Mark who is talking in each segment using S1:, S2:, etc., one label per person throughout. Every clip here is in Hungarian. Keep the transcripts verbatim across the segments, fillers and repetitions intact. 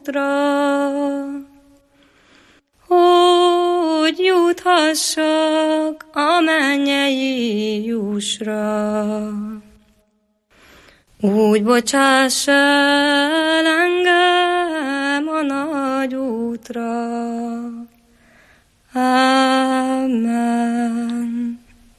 S1: útra, hogy juthassak a mennyei jussra. Úgy bocsáss el engem a nagy útra. Amen.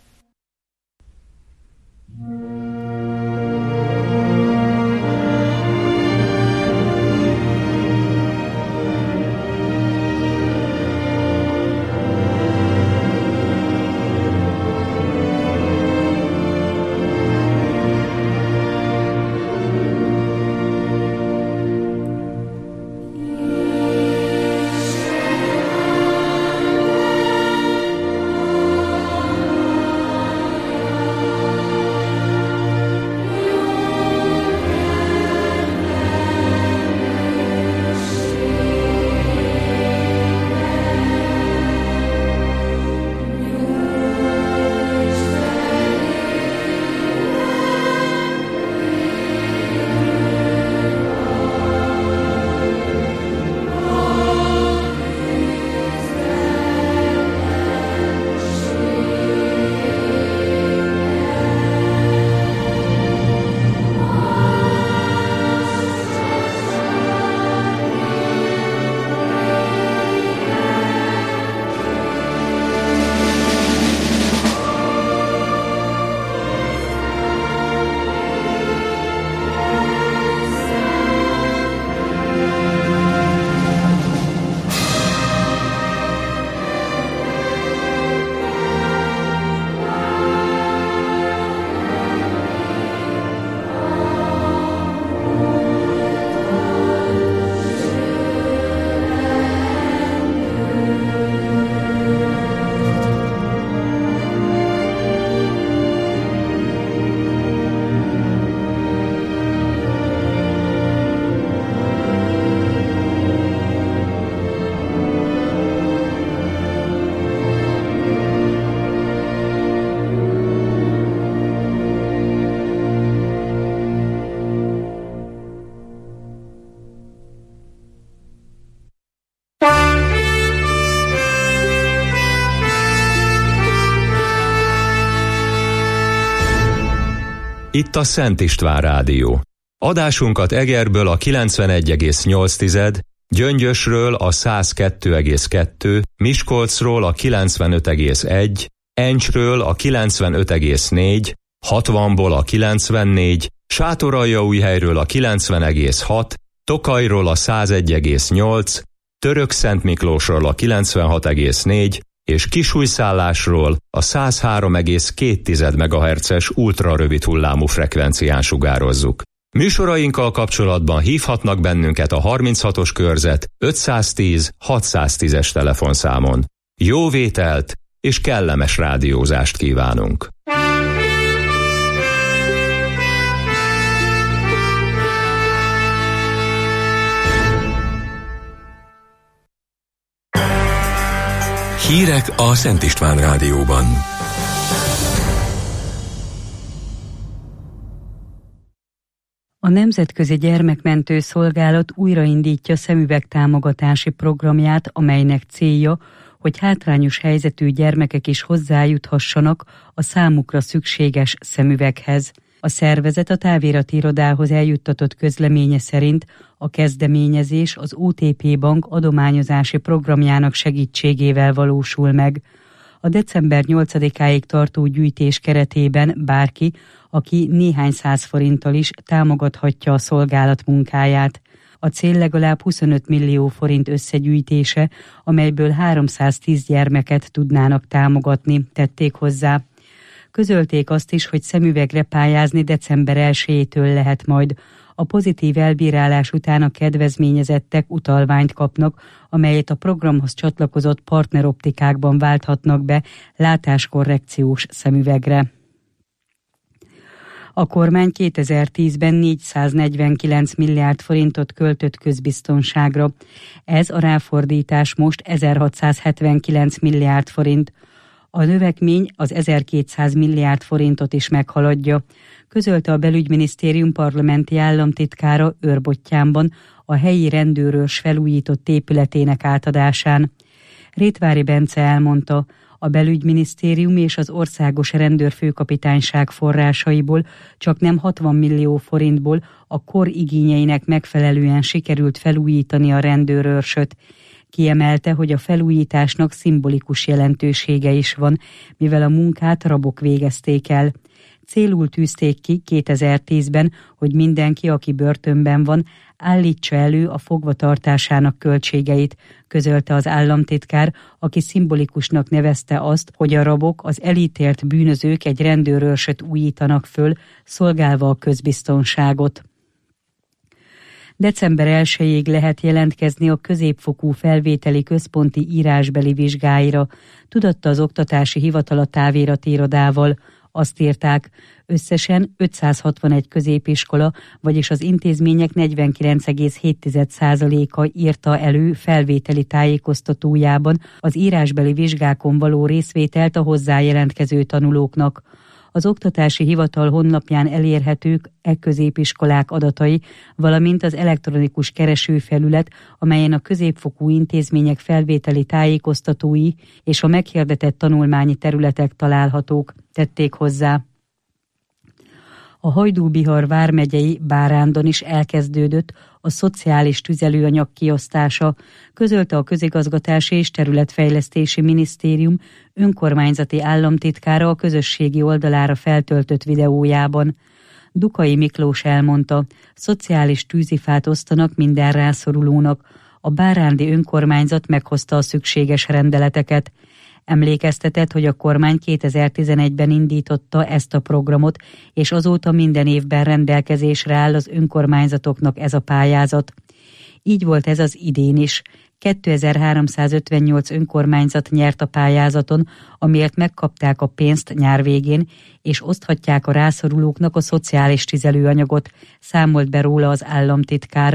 S2: Itt a Szent István Rádió. Adásunkat Egerből a kilencvenegy egész nyolc, Gyöngyösről a száz kettő egész kettő, Miskolcról a kilencvenöt egész egy, Encsről a kilencvenöt egész négy, hatvanból a kilencvennégy, Sátoraljaújhelyről a kilencven egész hat, Tokajról a száz egy egész nyolc, Törökszentmiklósról a kilencvenhat egész négy, és Kisújszállásról a száz három egész két megahertzes ultrarövid hullámú frekvencián sugározzuk. Műsorainkkal kapcsolatban hívhatnak bennünket a harminchatos körzet ötszáztíz hatszáztízes telefonszámon. Jó vételt és kellemes rádiózást kívánunk!
S3: Hírek a Szent István Rádióban.
S4: A Nemzetközi Gyermekmentő Szolgálat újraindítja szemüvegtámogatási programját, amelynek célja, hogy hátrányos helyzetű gyermekek is hozzájuthassanak a számukra szükséges szemüveghez. A szervezet a távirati irodához eljuttatott közleménye szerint a kezdeményezés az o té pé Bank adományozási programjának segítségével valósul meg. A december nyolcadikáig tartó gyűjtés keretében bárki, aki néhány száz forinttal is támogathatja a szolgálat munkáját. A cél legalább huszonöt millió forint összegyűjtése, amelyből háromszáztíz gyermeket tudnának támogatni, tették hozzá. Közölték azt is, hogy szemüvegre pályázni december elsejétől lehet majd. A pozitív elbírálás után a kedvezményezettek utalványt kapnak, amelyet a programhoz csatlakozott partneroptikákban válthatnak be látáskorrekciós szemüvegre. A kormány kétezer-tízben négyszáznegyvenkilenc milliárd forintot költött közbiztonságra. Ez a ráfordítás most ezerhatszázhetvenkilenc milliárd forint. A növekmény az ezerkétszáz milliárd forintot is meghaladja, közölte a belügyminisztérium parlamenti államtitkára Őrbottyánban a helyi rendőrőrs felújított épületének átadásán. Rétvári Bence elmondta, a belügyminisztérium és az országos rendőrfőkapitányság forrásaiból csak nem hatvan millió forintból a kor igényeinek megfelelően sikerült felújítani a rendőrőrsöt. Kiemelte, hogy a felújításnak szimbolikus jelentősége is van, mivel a munkát rabok végezték el. Célul tűzték ki kétezer-tízben, hogy mindenki, aki börtönben van, állítsa elő a fogvatartásának költségeit, közölte az államtitkár, aki szimbolikusnak nevezte azt, hogy a rabok, az elítélt bűnözők egy rendőrőrsöt újítanak föl, szolgálva a közbiztonságot. december elsejéig lehet jelentkezni a középfokú felvételi központi írásbeli vizsgáira, tudatta az Oktatási Hivatal a távirati irodával. Azt írták, összesen ötszázhatvanegy középiskola, vagyis az intézmények negyvenkilenc egész hét százaléka írta elő felvételi tájékoztatójában az írásbeli vizsgákon való részvételt a hozzájelentkező tanulóknak. Az Oktatási Hivatal honlapján elérhetők e középiskolák adatai, valamint az elektronikus keresőfelület, amelyen a középfokú intézmények felvételi tájékoztatói és a meghirdetett tanulmányi területek találhatók, tették hozzá. A Hajdú-Bihar vármegyei Bárándon is elkezdődött a szociális tüzelőanyag kiosztása, közölte a Közigazgatási és Területfejlesztési Minisztérium önkormányzati államtitkára a közösségi oldalára feltöltött videójában. Dukai Miklós elmondta, szociális tűzifát osztanak minden rászorulónak. A bárándi önkormányzat meghozta a szükséges rendeleteket. Emlékeztetett, hogy a kormány kétezer-tizenegyben indította ezt a programot, és azóta minden évben rendelkezésre áll az önkormányzatoknak ez a pályázat. Így volt ez az idén is. kétezer-háromszázötvennyolc önkormányzat nyert a pályázaton, amiért megkapták a pénzt nyár végén, és oszthatják a rászorulóknak a szociális tüzelőanyagot, számolt be róla az államtitkár.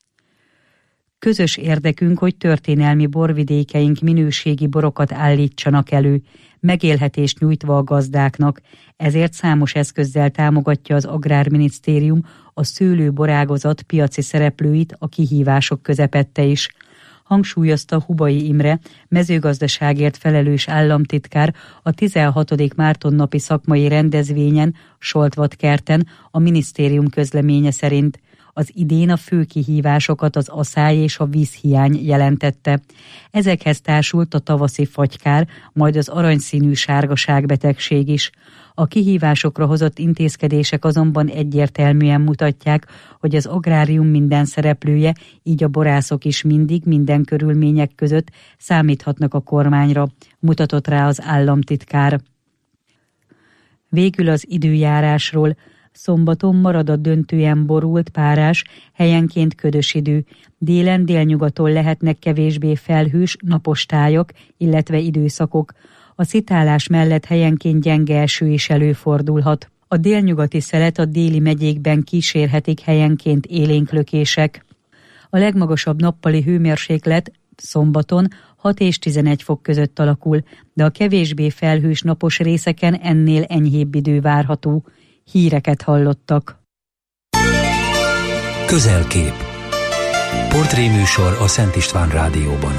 S4: Közös érdekünk, hogy történelmi borvidékeink minőségi borokat állítsanak elő, megélhetést nyújtva a gazdáknak, ezért számos eszközzel támogatja az Agrárminisztérium a szőlőborágazat piaci szereplőit a kihívások közepette is. Hangsúlyozta Hubai Imre, mezőgazdaságért felelős államtitkár a tizenhatodik Mártonnapi szakmai rendezvényen Soltvatkerten a minisztérium közleménye szerint. Az idén a fő kihívásokat az aszály és a vízhiány jelentette. Ezekhez társult a tavaszi fagykár, majd az aranyszínű sárgaságbetegség is. A kihívásokra hozott intézkedések azonban egyértelműen mutatják, hogy az agrárium minden szereplője, így a borászok is mindig, minden körülmények között számíthatnak a kormányra, mutatott rá az államtitkár. Végül az időjárásról. Szombaton marad a döntően borult, párás, helyenként ködös idő. Délen délnyugaton lehetnek kevésbé felhős, napos tájak, illetve időszakok. A szitálás mellett helyenként gyenge eső is előfordulhat. A délnyugati szelet a déli megyékben kísérhetik helyenként élénklökések. A legmagasabb nappali hőmérséklet szombaton hat és tizenegy fok között alakul, de a kevésbé felhős napos részeken ennél enyhébb idő várható. Híreket hallottak.
S3: Közelkép. Portréműsor a Szent István Rádióban.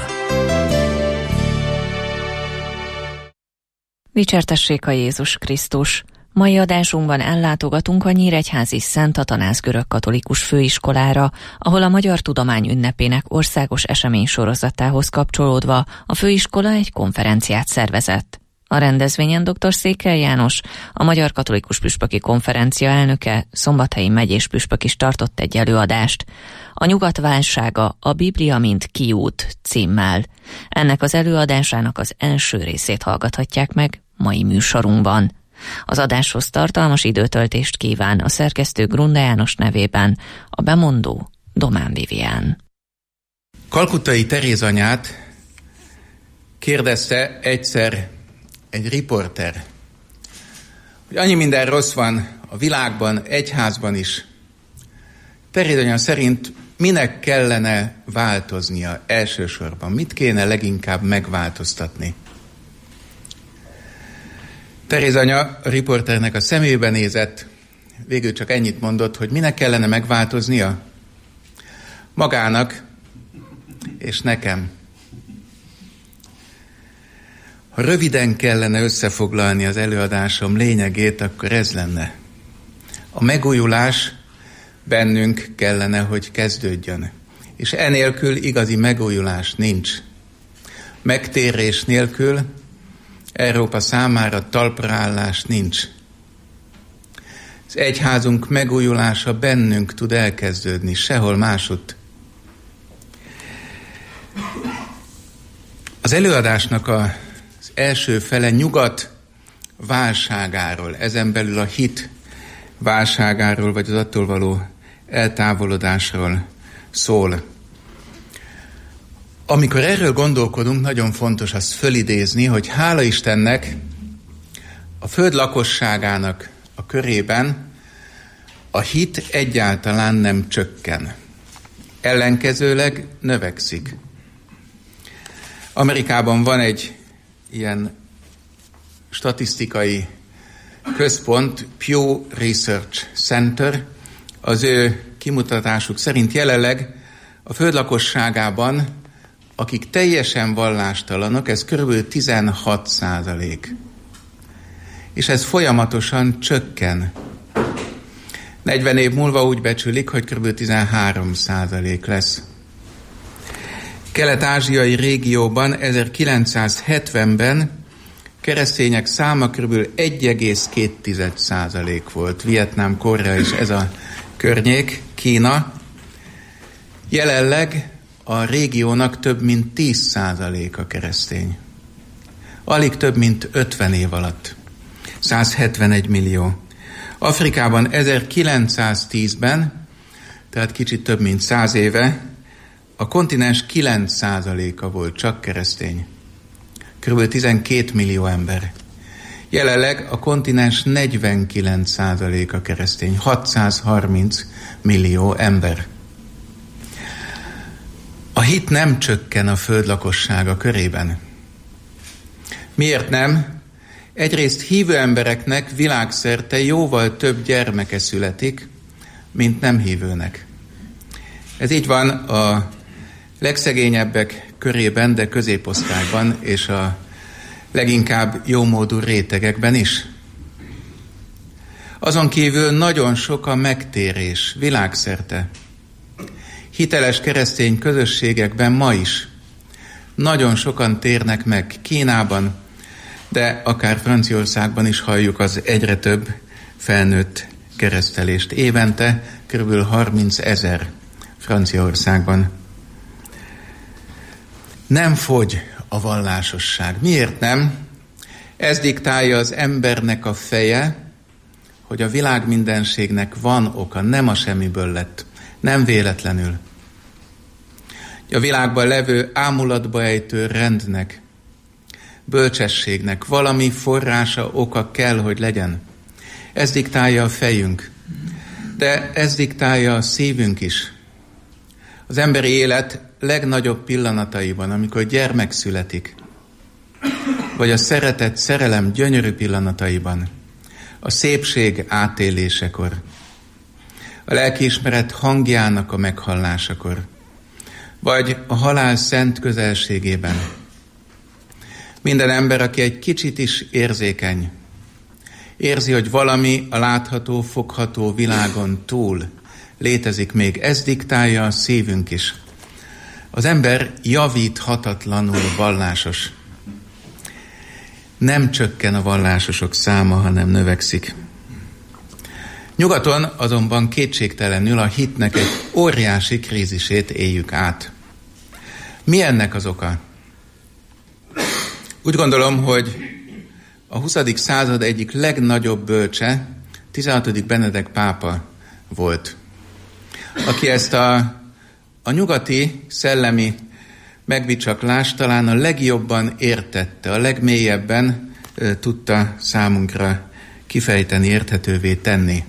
S5: Dicsértessék a Jézus Krisztus! Mai adásunkban ellátogatunk a nyíregyházi Szent Atanáz görögkatolikus főiskolára, ahol a Magyar Tudomány ünnepének országos eseménysorozatához kapcsolódva a főiskola egy konferenciát szervezett. A rendezvényen dr. Székely János, a Magyar Katolikus Püspöki Konferencia elnöke, Szombathelyi megyés püspök is tartott egy előadást. A nyugat válsága, a Biblia mint kiút címmel. Ennek az előadásának az első részét hallgathatják meg mai műsorunkban. Az adáshoz tartalmas időtöltést kíván a szerkesztő Grunda János nevében, a bemondó Domán Vivián.
S6: Kalkuttai Teréz anyát kérdezte egyszer egy riporter, hogy annyi minden rossz van a világban, egyházban is. Teréz anya szerint minek kellene változnia elsősorban? Mit kéne leginkább megváltoztatni? Teréz anya a riporternek a szemébe nézett, végül csak ennyit mondott, hogy minek kellene megváltoznia? Magának és nekem. Ha röviden kellene összefoglalni az előadásom lényegét, akkor ez lenne. A megújulás bennünk kellene, hogy kezdődjön. És enélkül igazi megújulás nincs. Megtérés nélkül Európa számára talpraállás nincs. Az egyházunk megújulása bennünk tud elkezdődni, sehol másutt. Az előadásnak az első fele nyugat válságáról, ezen belül a hit válságáról, vagy az attól való eltávolodásról szól. Amikor erről gondolkodunk, nagyon fontos azt fölidézni, hogy hála Istennek a föld lakosságának a körében a hit egyáltalán nem csökken. Ellenkezőleg növekszik. Amerikában van egy ilyen statisztikai központ, Pew Research Center. Az ő kimutatásuk szerint jelenleg a föld lakosságában, akik teljesen vallástalanok, ez körülbelül tizenhat százalék. És ez folyamatosan csökken. negyven év múlva úgy becsülik, hogy körülbelül tizenhárom százalék lesz. Kelet-ázsiai régióban ezerkilencszázhetvenben keresztények száma körülbelül egy egész két százalék volt. Vietnám, Korea és ez a környék, Kína. Jelenleg a régiónak több mint tíz százalék a keresztény. Alig több mint ötven év alatt. száz hetvenegy millió. Afrikában ezerkilencszáztízben, tehát kicsit több mint száz éve, a kontinens kilenc százaléka volt csak keresztény. Körülbelül tizenkét millió ember. Jelenleg a kontinens negyvenkilenc százaléka keresztény, hatszázharminc millió ember. A hit nem csökken a föld lakossága körében. Miért nem? Egyrészt hívő embereknek világszerte jóval több gyermeke születik, mint nem hívőnek. Ez így van a legszegényebbek körében, de középosztályban és a leginkább jómódú rétegekben is. Azon kívül nagyon sok a megtérés világszerte. Hiteles keresztény közösségekben ma is nagyon sokan térnek meg Kínában, de akár Franciaországban is halljuk az egyre több felnőtt keresztelést. Évente kb. harminc ezer Franciaországban. Nem fogy a vallásosság. Miért nem? Ez diktálja az embernek a feje, hogy a világ mindenségnek van oka, nem a semmiből lett, nem véletlenül. A világban levő ámulatba ejtő rendnek, bölcsességnek valami forrása, oka kell, hogy legyen. Ez diktálja a fejünk, de ez diktálja a szívünk is. Az emberi élet legnagyobb pillanataiban, amikor gyermek születik, vagy a szeretet, szerelem gyönyörű pillanataiban, a szépség átélésekor, a lelkiismeret hangjának a meghallásakor, vagy a halál szent közelségében. Minden ember, aki egy kicsit is érzékeny, érzi, hogy valami a látható, fogható világon túl létezik még. Ez diktálja a szívünk is. Az ember javíthatatlanul vallásos. Nem csökken a vallásosok száma, hanem növekszik. Nyugaton azonban kétségtelenül a hitnek egy óriási krízisét éljük át. Mi ennek az oka? Úgy gondolom, hogy a huszadik század egyik legnagyobb bölcse, tizenhatodik Benedek pápa volt, aki ezt a, a nyugati szellemi megbicsaklást talán a legjobban értette, a legmélyebben e, tudta számunkra kifejteni, érthetővé tenni.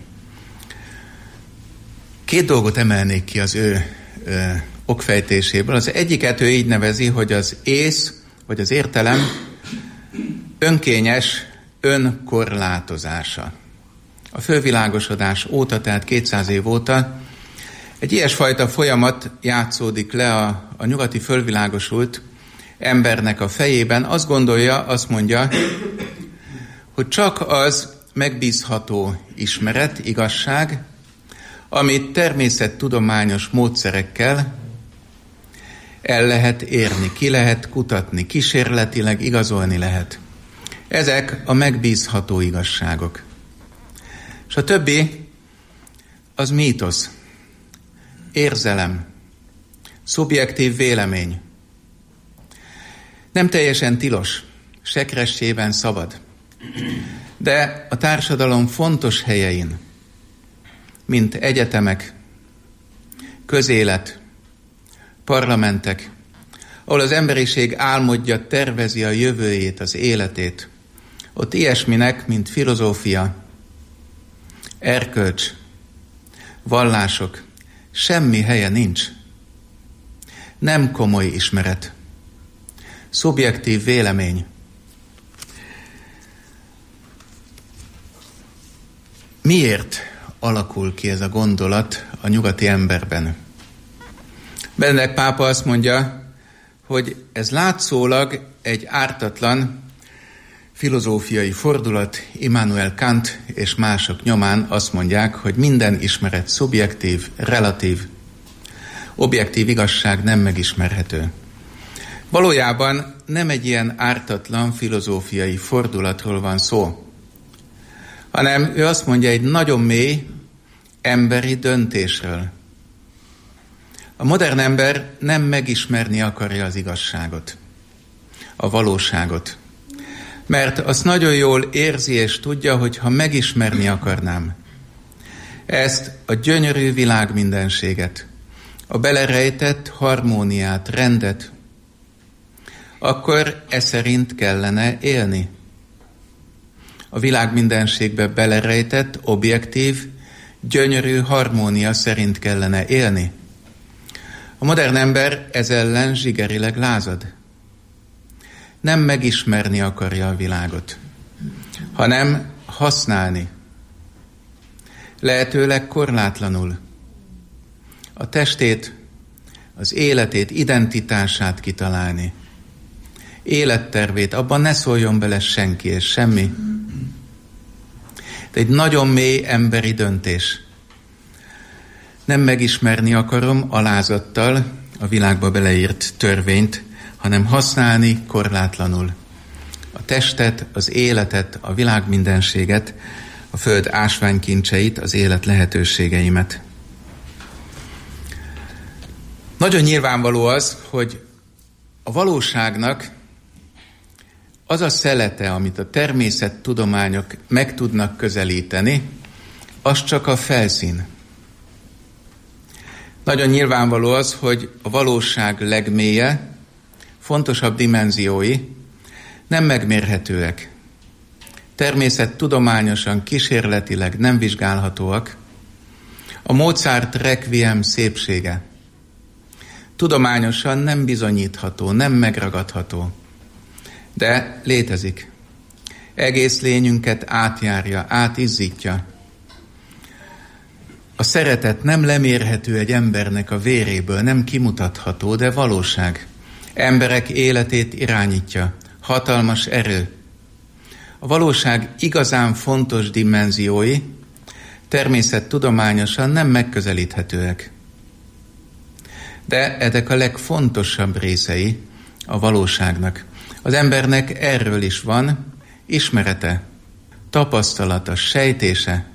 S6: Két dolgot emelnék ki az ő e, okfejtéséből. Az egyiket ő így nevezi, hogy az ész, vagy az értelem önkényes önkorlátozása. A fölvilágosodás óta, tehát kétszáz év óta egy ilyesfajta folyamat játszódik le a, a nyugati fölvilágosult embernek a fejében. Azt gondolja, azt mondja, hogy csak az megbízható ismeret, igazság, amit természettudományos módszerekkel el lehet érni, ki lehet kutatni, kísérletileg igazolni lehet. Ezek a megbízható igazságok. És a többi az mítosz, érzelem, szubjektív vélemény. Nem teljesen tilos, sekrestjében szabad, de a társadalom fontos helyein, mint egyetemek, közélet, parlamentek, ahol az emberiség álmodja, tervezi a jövőjét, az életét, ott ilyesminek, mint filozófia, erkölcs, vallások, semmi helye nincs. Nem komoly ismeret, szubjektív vélemény. Miért alakul ki ez a gondolat a nyugati emberben? Benedek pápa azt mondja, hogy ez látszólag egy ártatlan filozófiai fordulat. Immanuel Kant és mások nyomán azt mondják, hogy minden ismeret szubjektív, relatív, objektív igazság nem megismerhető. Valójában nem egy ilyen ártatlan filozófiai fordulatról van szó, hanem ő azt mondja, egy nagyon mély emberi döntésről. A modern ember nem megismerni akarja az igazságot, a valóságot, mert azt nagyon jól érzi és tudja, hogy ha megismerni akarnám ezt a gyönyörű világ mindenséget, a belerejtett harmóniát, rendet, akkor e szerint kellene élni. A világ mindenségbe belerejtett, objektív, gyönyörű harmónia szerint kellene élni. A modern ember ez ellen zsigerileg lázad. Nem megismerni akarja a világot, hanem használni. Lehetőleg korlátlanul. A testét, az életét, identitását kitalálni. Élettervét, abban ne szóljon bele senki és semmi. De egy nagyon mély emberi döntés. Nem megismerni akarom alázattal a világba beleírt törvényt, hanem használni korlátlanul. A testet, az életet, a világ mindenséget, a föld ásványkincseit, az élet lehetőségeimet. Nagyon nyilvánvaló az, hogy a valóságnak az a szelete, amit a természettudományok meg tudnak közelíteni, az csak a felszín. Nagyon nyilvánvaló az, hogy a valóság legmélye, fontosabb dimenziói nem megmérhetőek. Természettudományosan, kísérletileg nem vizsgálhatóak. A Mozart requiem szépsége tudományosan nem bizonyítható, nem megragadható, de létezik. Egész lényünket átjárja, átizzítja. A szeretet nem lemérhető egy embernek a véréből, nem kimutatható, de valóság. Emberek életét irányítja, hatalmas erő. A valóság igazán fontos dimenziói természettudományosan nem megközelíthetőek. De ezek a legfontosabb részei a valóságnak. Az embernek erről is van ismerete, tapasztalata, sejtése.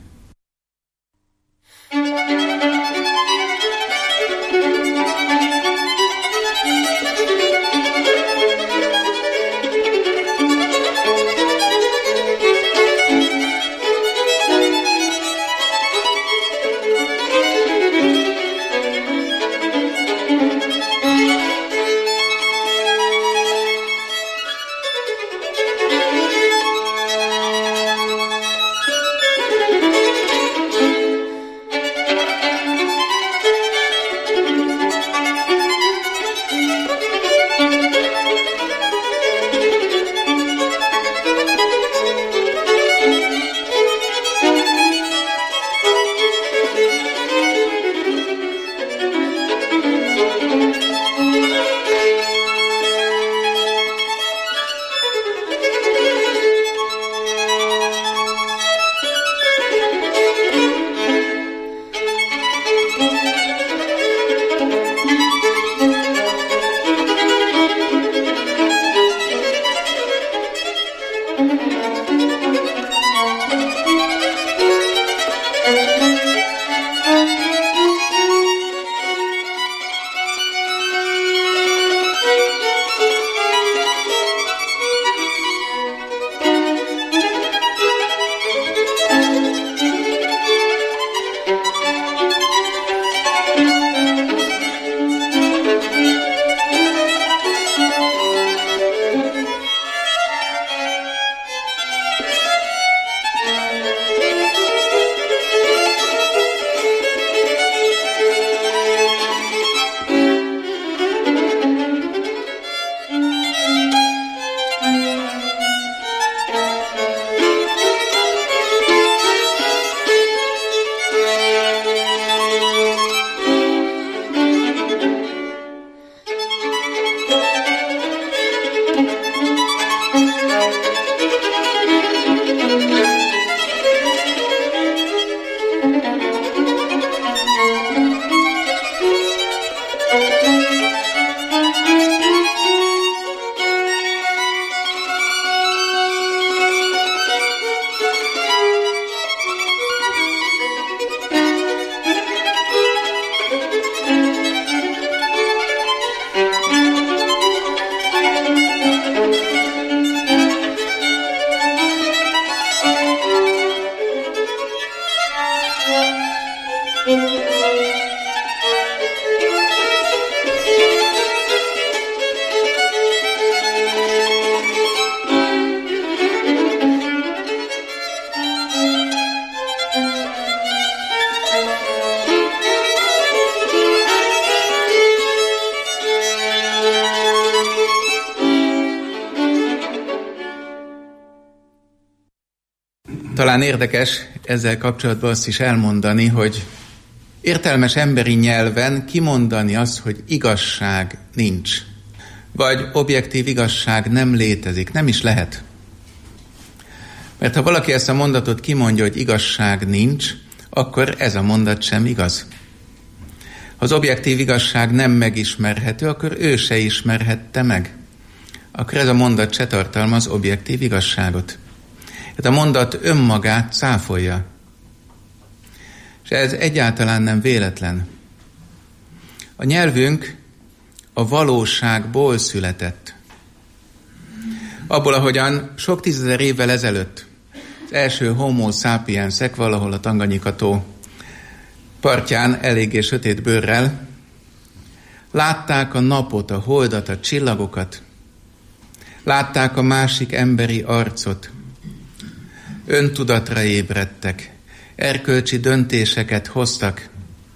S6: Talán érdekes ezzel kapcsolatban azt is elmondani, hogy értelmes emberi nyelven kimondani azt, hogy igazság nincs, vagy objektív igazság nem létezik, nem is lehet. Mert ha valaki ezt a mondatot kimondja, hogy igazság nincs, akkor ez a mondat sem igaz. Ha az objektív igazság nem megismerhető, akkor ő se ismerhette meg. Akkor ez a mondat se tartalmaz objektív igazságot. Ez a mondat önmagát cáfolja. És ez egyáltalán nem véletlen. A nyelvünk a valóságból született. Abból, ahogyan sok tízezer évvel ezelőtt az első homo sapiensek valahol a Tanganyika-tó partján eléggé sötét bőrrel látták a napot, a holdat, a csillagokat, látták a másik emberi arcot, öntudatra ébredtek, erkölcsi döntéseket hoztak.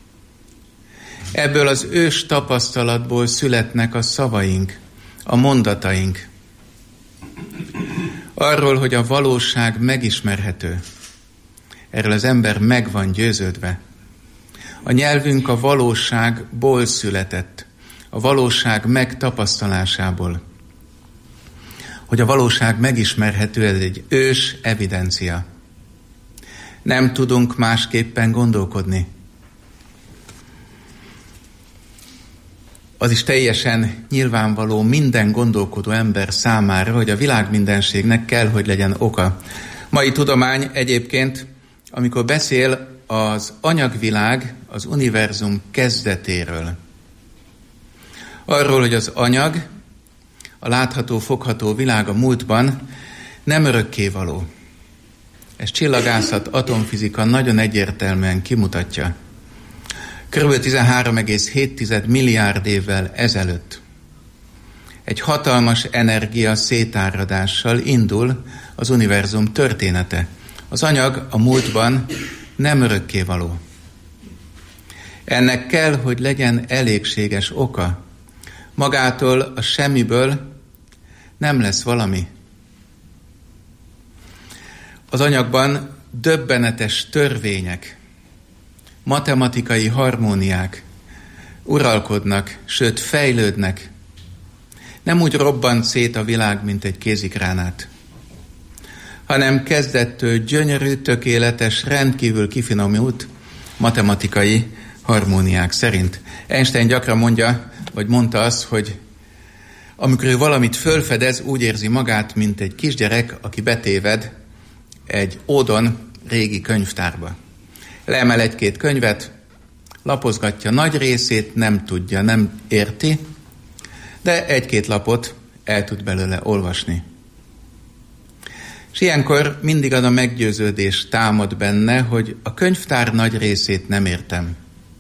S6: Ebből az ős tapasztalatból születnek a szavaink, a mondataink. Arról, hogy a valóság megismerhető. Erről az ember meg van győződve. A nyelvünk a valóságból született, a valóság megtapasztalásából. Hogy a valóság megismerhető, ez egy ős evidencia. Nem tudunk másképpen gondolkodni. Az is teljesen nyilvánvaló minden gondolkodó ember számára, hogy a világ mindenségnek kell, hogy legyen oka. Mai tudomány egyébként, amikor beszél az anyagvilág, az univerzum kezdetéről. Arról, hogy az anyag, a látható, fogható világ a múltban nem örökkévaló. Ez csillagászat, atomfizika nagyon egyértelműen kimutatja. Körülbelül tizenhárom egész hét milliárd évvel ezelőtt egy hatalmas energia szétáradással indul az univerzum története. Az anyag a múltban nem örökkévaló. Ennek kell, hogy legyen elégséges oka. Magától a semmiből nem lesz valami. Az anyagban döbbenetes törvények, matematikai harmóniák uralkodnak, sőt fejlődnek. Nem úgy robbant szét a világ, mint egy kézigránát, hanem kezdettől gyönyörű, tökéletes, rendkívül kifinomult matematikai harmóniák szerint. Einstein gyakran mondja, vagy mondta azt, hogy amikor ő valamit fölfedez, úgy érzi magát, mint egy kisgyerek, aki betéved egy ódon régi könyvtárba. Leemel egy-két könyvet, lapozgatja nagy részét, nem tudja, nem érti, de egy-két lapot el tud belőle olvasni. És ilyenkor mindig az a meggyőződés támad benne, hogy a könyvtár nagy részét nem értem.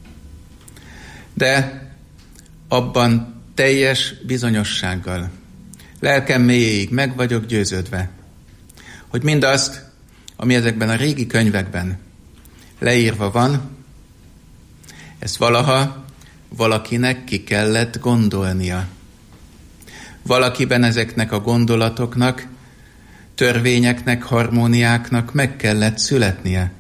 S6: De abban teljes bizonyossággal, lelkem mélyéig meg vagyok győződve, hogy mindazt, ami ezekben a régi könyvekben leírva van, ezt valaha valakinek ki kellett gondolnia. Valakiben ezeknek a gondolatoknak, törvényeknek, harmóniáknak meg kellett születnie.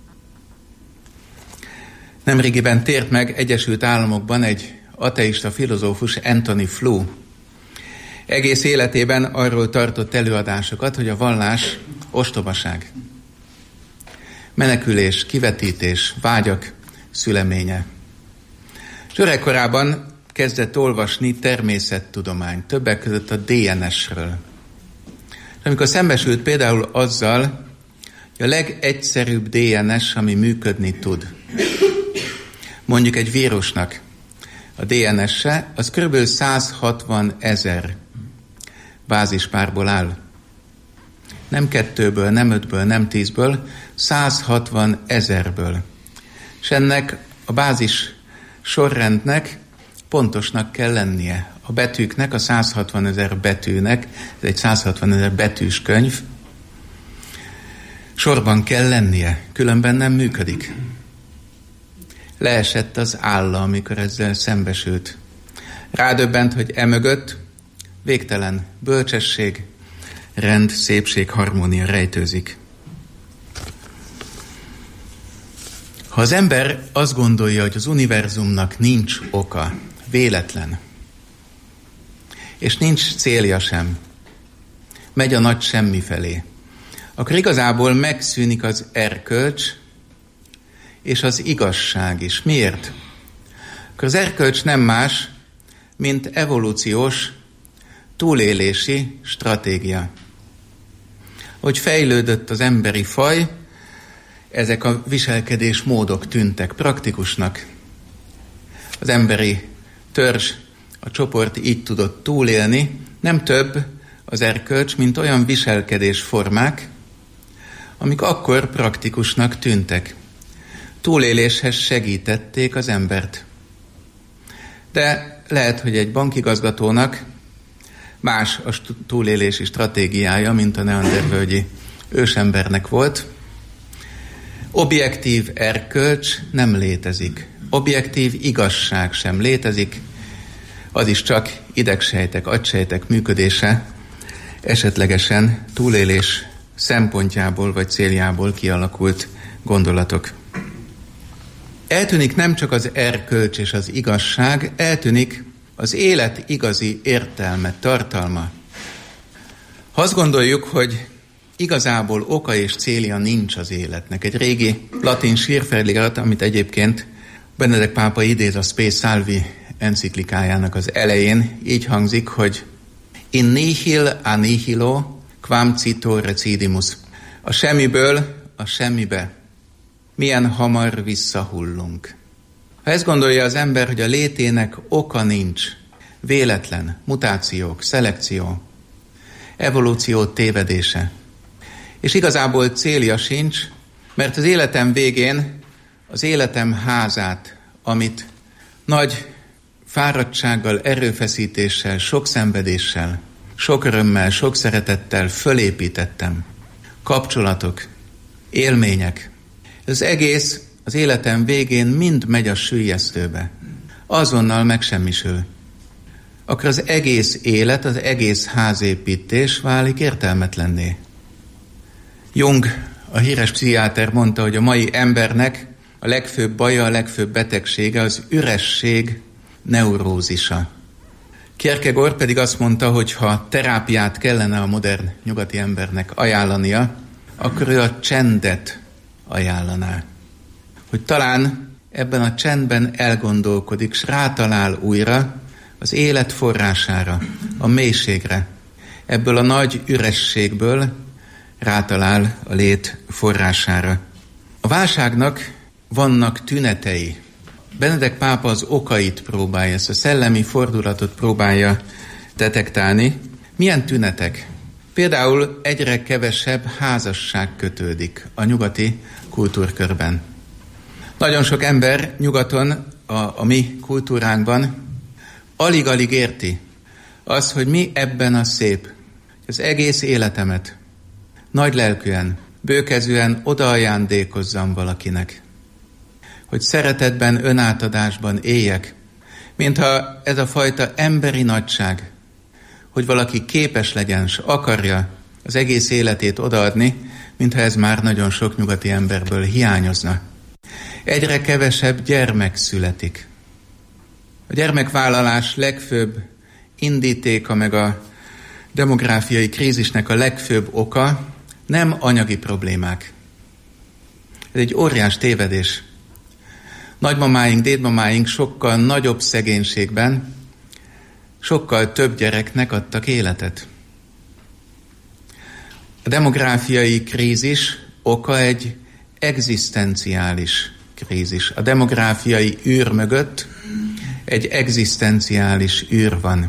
S6: Nemrégiben tért meg Egyesült Államokban egy ateista filozófus, Anthony Flew. Egész életében arról tartott előadásokat, hogy a vallás ostobaság. Menekülés, kivetítés, vágyak szüleménye. És öregkorában kezdett olvasni természettudományt, többek között a dé en es-ről. És amikor szembesült például azzal, hogy a legegyszerűbb dé en es, ami működni tud, mondjuk egy vírusnak a dé en es-e, az kb. száz hatvan ezer bázispárból áll. Nem kettőből, nem ötből, nem tízből, száz hatvan ezerből. És ennek a bázis sorrendnek pontosnak kell lennie. A betűknek, a száz hatvan ezer betűnek, ez egy száz hatvan ezer betűs könyv, sorban kell lennie, különben nem működik. Leesett az álla, amikor ezzel szembesült. Rádöbbent, hogy emögött végtelen bölcsesség, rend, szépség, harmónia rejtőzik. Ha az ember azt gondolja, hogy az univerzumnak nincs oka, véletlen, és nincs célja sem, megy a nagy semmi felé, akkor igazából megszűnik az erkölcs és az igazság is. Miért? Akkor az erkölcs nem más, mint evolúciós túlélési stratégia. Hogy fejlődött az emberi faj, ezek a viselkedés módok tűntek praktikusnak. Az emberi törzs, a csoport így tudott túlélni, nem több az erkölcs, mint olyan viselkedésformák, amik akkor praktikusnak tűntek. Túléléshez segítették az embert. De lehet, hogy egy bankigazgatónak más a túlélési stratégiája, mint a neandervölgyi ősembernek volt. Objektív erkölcs nem létezik. Objektív igazság sem létezik. Az is csak idegsejtek, agysejtek működése, esetlegesen túlélés szempontjából vagy céljából kialakult gondolatok. Eltűnik nem csak az erkölcs és az igazság, eltűnik az élet igazi értelme, tartalma. Ha azt gondoljuk, hogy igazából oka és célja nincs az életnek, egy régi latin sírfelirat, amit egyébként Benedek pápa idéz a Spe Salvi enciklikájának az elején, így hangzik, hogy in nihil a nihilo quam cito recidimus. A semmiből a semmibe milyen hamar visszahullunk. Ha ezt gondolja az ember, hogy a létének oka nincs, véletlen, mutációk, szelekció, evolúció tévedése, és igazából célja sincs, mert az életem végén az életem házát, amit nagy fáradtsággal, erőfeszítéssel, sok szenvedéssel, sok örömmel, sok szeretettel fölépítettem. Kapcsolatok, élmények. Az egész az életem végén mind megy a süllyesztőbe. Azonnal megsemmisül. Akkor az egész élet, az egész házépítés válik értelmetlenné. Jung, a híres pszichiáter mondta, hogy a mai embernek a legfőbb baja, a legfőbb betegsége az üresség neurózisa. Kierkegaard pedig azt mondta, hogy ha terápiát kellene a modern nyugati embernek ajánlania, akkor ő a csendet ajánlaná. Hogy talán ebben a csendben elgondolkodik, s rátalál újra az élet forrására, a mélységre. Ebből a nagy ürességből rátalál a lét forrására. A válságnak vannak tünetei. Benedek pápa az okait próbálja, ezt a szellemi fordulatot próbálja detektálni. Milyen tünetek? Például egyre kevesebb házasság kötődik a nyugati kultúrkörben. Nagyon sok ember nyugaton, a, a mi kultúránkban alig-alig érti az, hogy mi ebben a szép. Az egész életemet nagy lelkűen, bőkezűen odaajándékozzam valakinek. Hogy szeretetben, önátadásban éljek, mintha ez a fajta emberi nagyság, hogy valaki képes legyen, s akarja az egész életét odaadni, mintha ez már nagyon sok nyugati emberből hiányozna. Egyre kevesebb gyermek születik. A gyermekvállalás legfőbb indítéka, meg a demográfiai krízisnek a legfőbb oka nem anyagi problémák. Ez egy óriás tévedés. Nagymamáink, dédmamáink sokkal nagyobb szegénységben, sokkal több gyereknek adtak életet. A demográfiai krízis oka egy egzisztenciális krízis. A demográfiai űr mögött egy egzisztenciális űr van.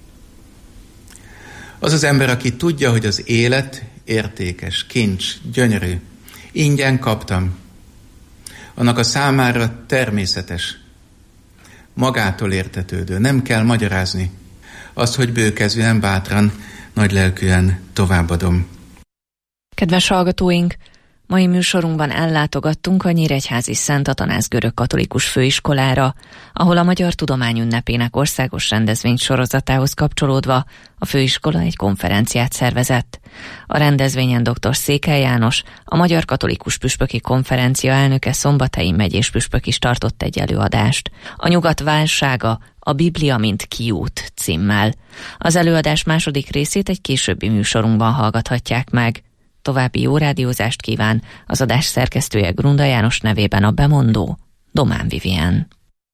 S6: Az az ember, aki tudja, hogy az élet értékes, kincs, gyönyörű, ingyen kaptam, annak a számára természetes, magától értetődő, nem kell magyarázni azt, hogy bőkezűen, bátran, nagylelkűen továbbadom.
S5: Kedves hallgatóink, Mai műsorunkban ellátogattunk a Nyíregyházi Szent Atanáz Görögkatolikus Főiskolára, ahol a Magyar Tudomány Ünnepének országos rendezvény sorozatához kapcsolódva a főiskola egy konferenciát szervezett. A rendezvényen dr. Székely János, a Magyar Katolikus Püspöki Konferencia elnöke Szombathelyi megyés püspök is tartott egy előadást. A nyugat válsága, a Biblia mint kiút címmel. Az előadás második részét egy későbbi műsorunkban hallgathatják meg. További jó rádiózást kíván az adás szerkesztője Grunda János, nevében a bemondó Domán Vivien.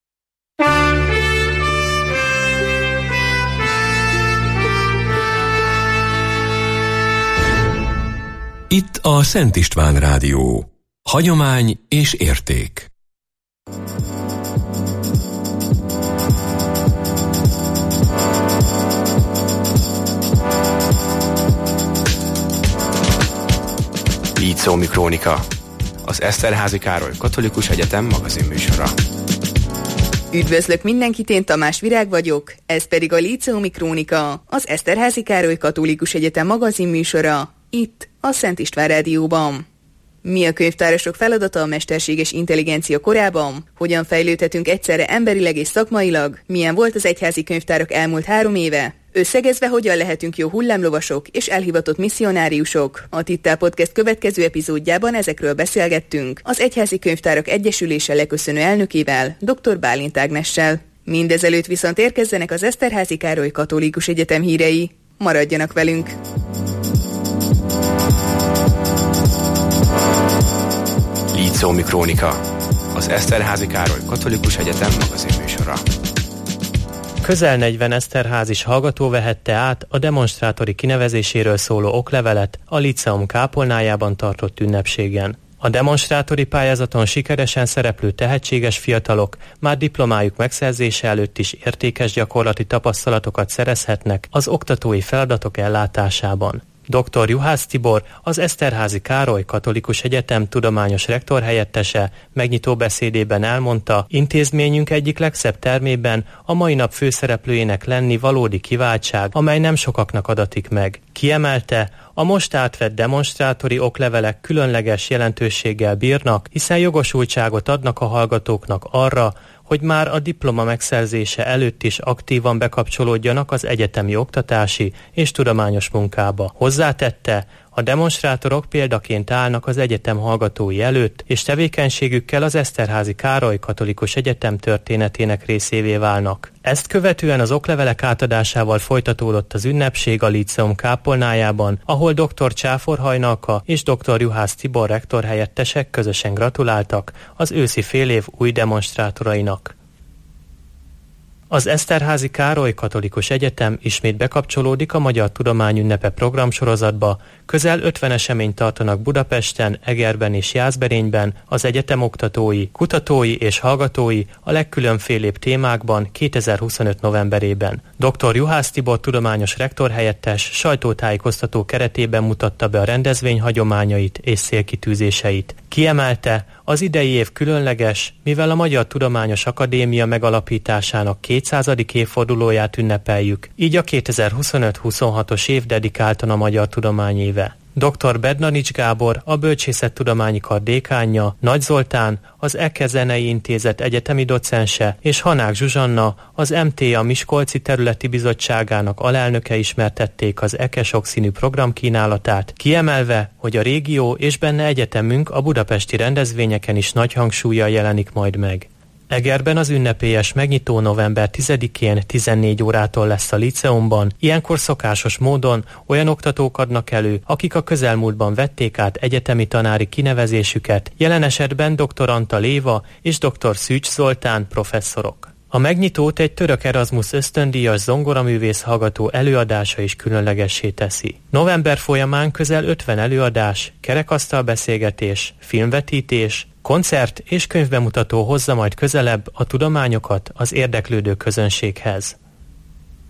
S7: Itt a Szent István Rádió. Hagyomány és érték.
S8: Líceumi Krónika, az Eszterházy Károly Katolikus Egyetem magazinműsora.
S9: Üdvözlök mindenkit, én Tamás Virág vagyok, ez pedig a Líceumi Krónika, az Eszterházy Károly Katolikus Egyetem magazinműsora, itt a Szent István Rádióban. Mi a könyvtárosok feladata a mesterséges intelligencia korában? Hogyan fejlődhetünk egyszerre emberileg és szakmailag? Milyen volt az egyházi könyvtárak elmúlt három éve? Összegezve, hogyan lehetünk jó hullámlovasok és elhivatott misszionáriusok? A Tittál Podcast következő epizódjában ezekről beszélgettünk az Egyházi Könyvtárak Egyesülése leköszönő elnökével, dr. Bálint Ágnessel. Mindezelőtt viszont érkezzenek az Eszterházy Károly Katolikus Egyetem hírei. Maradjanak velünk!
S8: Líceumi Krónika, az Eszterházy Károly Katolikus Egyetem magazinműsora.
S10: Közel negyven eszterházis hallgató vehette át a demonstrátori kinevezéséről szóló oklevelet a Líceum kápolnájában tartott ünnepségen. A demonstrátori pályázaton sikeresen szereplő tehetséges fiatalok már diplomájuk megszerzése előtt is értékes gyakorlati tapasztalatokat szerezhetnek az oktatói feladatok ellátásában. doktor Juhász Tibor, az Eszterházy Károly Katolikus Egyetem tudományos rektor helyettese megnyitó beszédében elmondta, intézményünk egyik legszebb termében a mai nap főszereplőjének lenni valódi kiváltság, amely nem sokaknak adatik meg. Kiemelte, a most átvett demonstrátori oklevelek különleges jelentőséggel bírnak, hiszen jogosultságot adnak a hallgatóknak arra, hogy már a diploma megszerzése előtt is aktívan bekapcsolódjanak az egyetemi oktatási és tudományos munkába. Hozzátette, a demonstrátorok példaként állnak az egyetem hallgatói előtt, és tevékenységükkel az Eszterházy Károly Katolikus Egyetem történetének részévé válnak. Ezt követően az oklevelek átadásával folytatódott az ünnepség a Líceum kápolnájában, ahol dr. Csáfor Hajnalka és dr. Juhász Tibor rektor helyettesek közösen gratuláltak az őszi félév új demonstrátorainak. Az Eszterházy Károly Katolikus Egyetem ismét bekapcsolódik a Magyar Tudomány Ünnepe programsorozatba. Közel ötven eseményt tartanak Budapesten, Egerben és Jászberényben az egyetem oktatói, kutatói és hallgatói a legkülönfélébb témákban kétezer-huszonöt novemberében. dr. Juhász Tibor tudományos rektor helyettes sajtótájékoztató keretében mutatta be a rendezvény hagyományait és célkitűzéseit. Kiemelte, az idei év különleges, mivel a Magyar Tudományos Akadémia megalapításának kétszázadik évfordulóját ünnepeljük, így a kétezer-huszonöt-huszonhatos év dedikáltan a magyar tudomány éve. dr. Bednarics Gábor, a Bölcsészettudományi Kar dékánja, Nagy Zoltán, az Eke Zenei Intézet egyetemi docense és Hanák Zsuzsanna, az em té á Miskolci Területi Bizottságának alelnöke ismertették az Eke sokszínű programkínálatát, kiemelve, hogy a régió és benne egyetemünk a budapesti rendezvényeken is nagy hangsúllyal jelenik majd meg. Egerben az ünnepélyes megnyitó november tizedikén tizennégy órától lesz a Líceumban, ilyenkor szokásos módon olyan oktatók adnak elő, akik a közelmúltban vették át egyetemi tanári kinevezésüket, jelen esetben dr. Antal Éva és dr. Szűcs Zoltán professzorok. A megnyitót egy török Erasmus ösztöndíjas zongoraművész hallgató előadása is különlegessé teszi. November folyamán közel ötven előadás, kerekasztalbeszélgetés, filmvetítés, koncert és könyvbemutató hozza majd közelebb a tudományokat az érdeklődő közönséghez.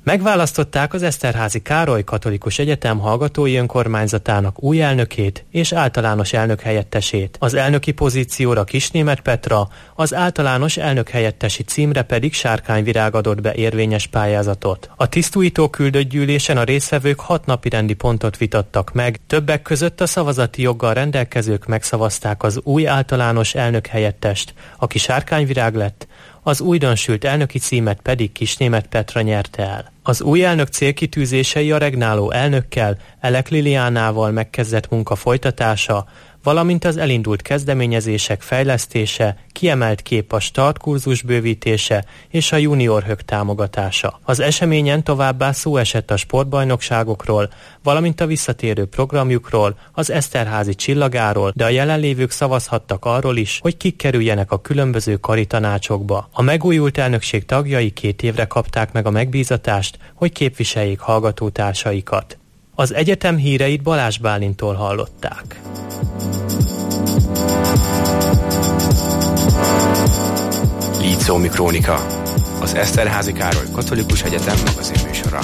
S10: Megválasztották az Eszterházy Károly Katolikus Egyetem Hallgatói Önkormányzatának új elnökét és általános elnök helyettesét. Az elnöki pozícióra Kisnémet Petra, az általános elnök helyettesi címre pedig Sárkány Virág adott be érvényes pályázatot. A tisztújító küldött gyűlésen a résztvevők hat napi rendi pontot vitattak meg, többek között a szavazati joggal rendelkezők megszavazták az új általános elnök helyettest, aki Sárkány Virág lett, az újdonsült elnöki címet pedig Kisnémet Petra nyerte el. Az új elnök célkitűzései a regnáló elnökkel, Elek Liliánával megkezdett munka folytatása, valamint az elindult kezdeményezések fejlesztése, kiemelt kép a startkurzus bővítése és a junior hök támogatása. Az eseményen továbbá szó esett a sportbajnokságokról, valamint a visszatérő programjukról, az Eszterházi csillagáról, de a jelenlévők szavazhattak arról is, hogy kik kerüljenek a különböző karitanácsokba. A megújult elnökség tagjai két évre kapták meg a megbízatást, hogy képviseljék hallgatótársaikat. Az egyetem híreit Balázs Bálintól hallották.
S8: Líceumi Krónika, az Eszterházy Károly Katolikus Egyetem magazinműsora.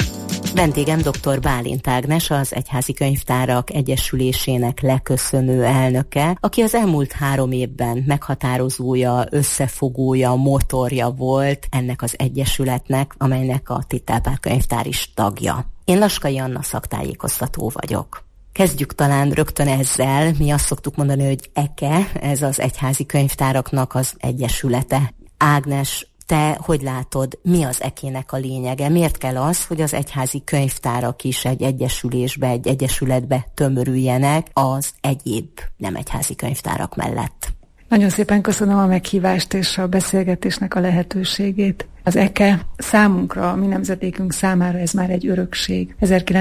S11: Vendégem dr. Bálint Ágnes, az Egyházi Könyvtárak Egyesülésének leköszönő elnöke, aki az elmúlt három évben meghatározója, összefogója, motorja volt ennek az egyesületnek, amelynek a Tittál könyvtár is tagja. Én Laskai Anna szaktájékoztató vagyok. Kezdjük talán rögtön ezzel, mi azt szoktuk mondani, hogy é ká e, ez az Egyházi Könyvtáraknak az egyesülete. Ágnes, te hogy látod, mi az é ká-nek a lényege? Miért kell az, hogy az egyházi könyvtárak is egy egyesülésbe, egy egyesületbe tömörüljenek az egyéb nem egyházi könyvtárak mellett?
S12: Nagyon szépen köszönöm a meghívást és a beszélgetésnek a lehetőségét. Az é ká e számunkra, a mi nemzedékünk számára ez már egy örökség.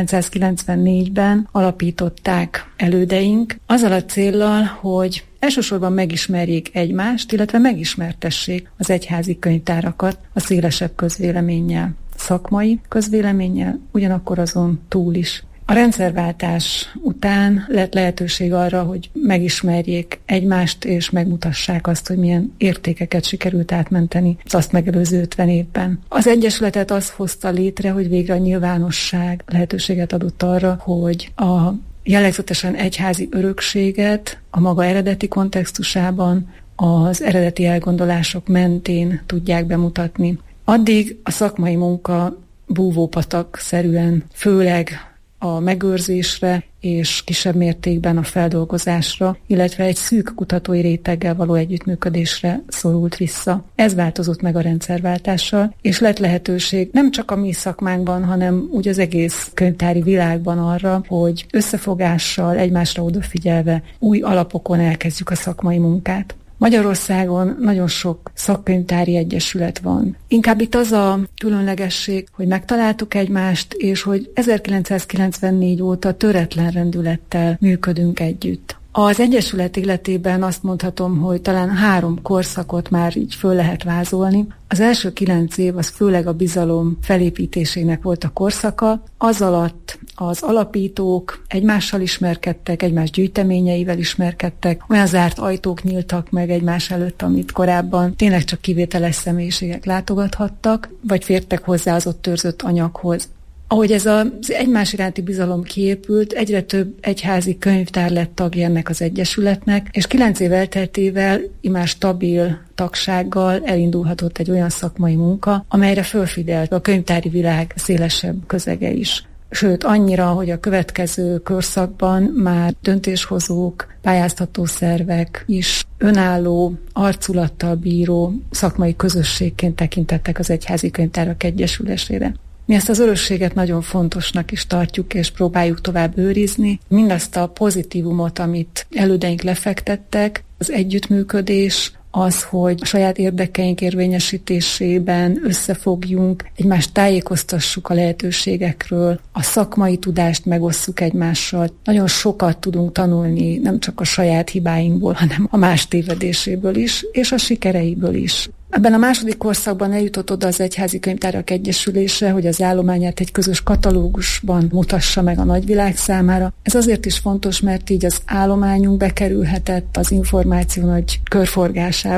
S12: ezerkilencszázkilencvennégyben alapították elődeink, azzal a céllal, hogy elsősorban megismerjék egymást, illetve megismertessék az egyházi könyvtárakat a szélesebb közvéleménnyel, szakmai közvéleménnyel, ugyanakkor azon túl is. A rendszerváltás után lett lehetőség arra, hogy megismerjék egymást, és megmutassák azt, hogy milyen értékeket sikerült átmenteni az azt megelőző ötven évben. Az egyesületet az hozta létre, hogy végre a nyilvánosság lehetőséget adott arra, hogy a jellegzetesen egyházi örökséget a maga eredeti kontextusában, az eredeti elgondolások mentén tudják bemutatni. Addig a szakmai munka búvópatak-szerűen főleg a megőrzésre és kisebb mértékben a feldolgozásra, illetve egy szűk kutatói réteggel való együttműködésre szorult vissza. Ez változott meg a rendszerváltással, és lett lehetőség nem csak a mi szakmánkban, hanem úgy az egész könyvtári világban arra, hogy összefogással, egymásra odafigyelve új alapokon elkezdjük a szakmai munkát. Magyarországon nagyon sok szakkönyvtári egyesület van. Inkább itt az a különlegesség, hogy megtaláltuk egymást, és hogy ezerkilencszázkilencvennégy óta töretlen rendülettel működünk együtt. Az egyesület életében azt mondhatom, hogy talán három korszakot már így föl lehet vázolni. Az első kilenc év az főleg a bizalom felépítésének volt a korszaka. Az alatt az alapítók egymással ismerkedtek, egymás gyűjteményeivel ismerkedtek, olyan zárt ajtók nyíltak meg egymás előtt, amit korábban tényleg csak kivételes személyiségek látogathattak, vagy fértek hozzá az ott őrzött anyaghoz. Ahogy ez az egymás iránti bizalom kiépült, egyre több egyházi könyvtár lett tagja ennek az egyesületnek, és kilenc év elteltével immár stabil tagsággal elindulhatott egy olyan szakmai munka, amelyre fölfigyelt a könyvtári világ szélesebb közege is. Sőt, annyira, hogy a következő körszakban már döntéshozók, pályáztató szervek is önálló, arculattal bíró szakmai közösségként tekintettek az Egyházi Könyvtárak Egyesülésére. Mi ezt az örökséget nagyon fontosnak is tartjuk, és próbáljuk tovább őrizni. Mindazt a pozitívumot, amit elődeink lefektettek, az együttműködés, az, hogy a saját érdekeink érvényesítésében összefogjunk, egymást tájékoztassuk a lehetőségekről, a szakmai tudást megosszuk egymással. Nagyon sokat tudunk tanulni, nem csak a saját hibáinkból, hanem a más tévedéséből is, és a sikereiből is. Ebben a második korszakban eljutott oda az Egyházi Könyvtárak Egyesülése, hogy az állományát egy közös katalógusban mutassa meg a nagyvilág számára. Ez azért is fontos, mert így az állományunk bekerülhetett az információ nagy körforgásába.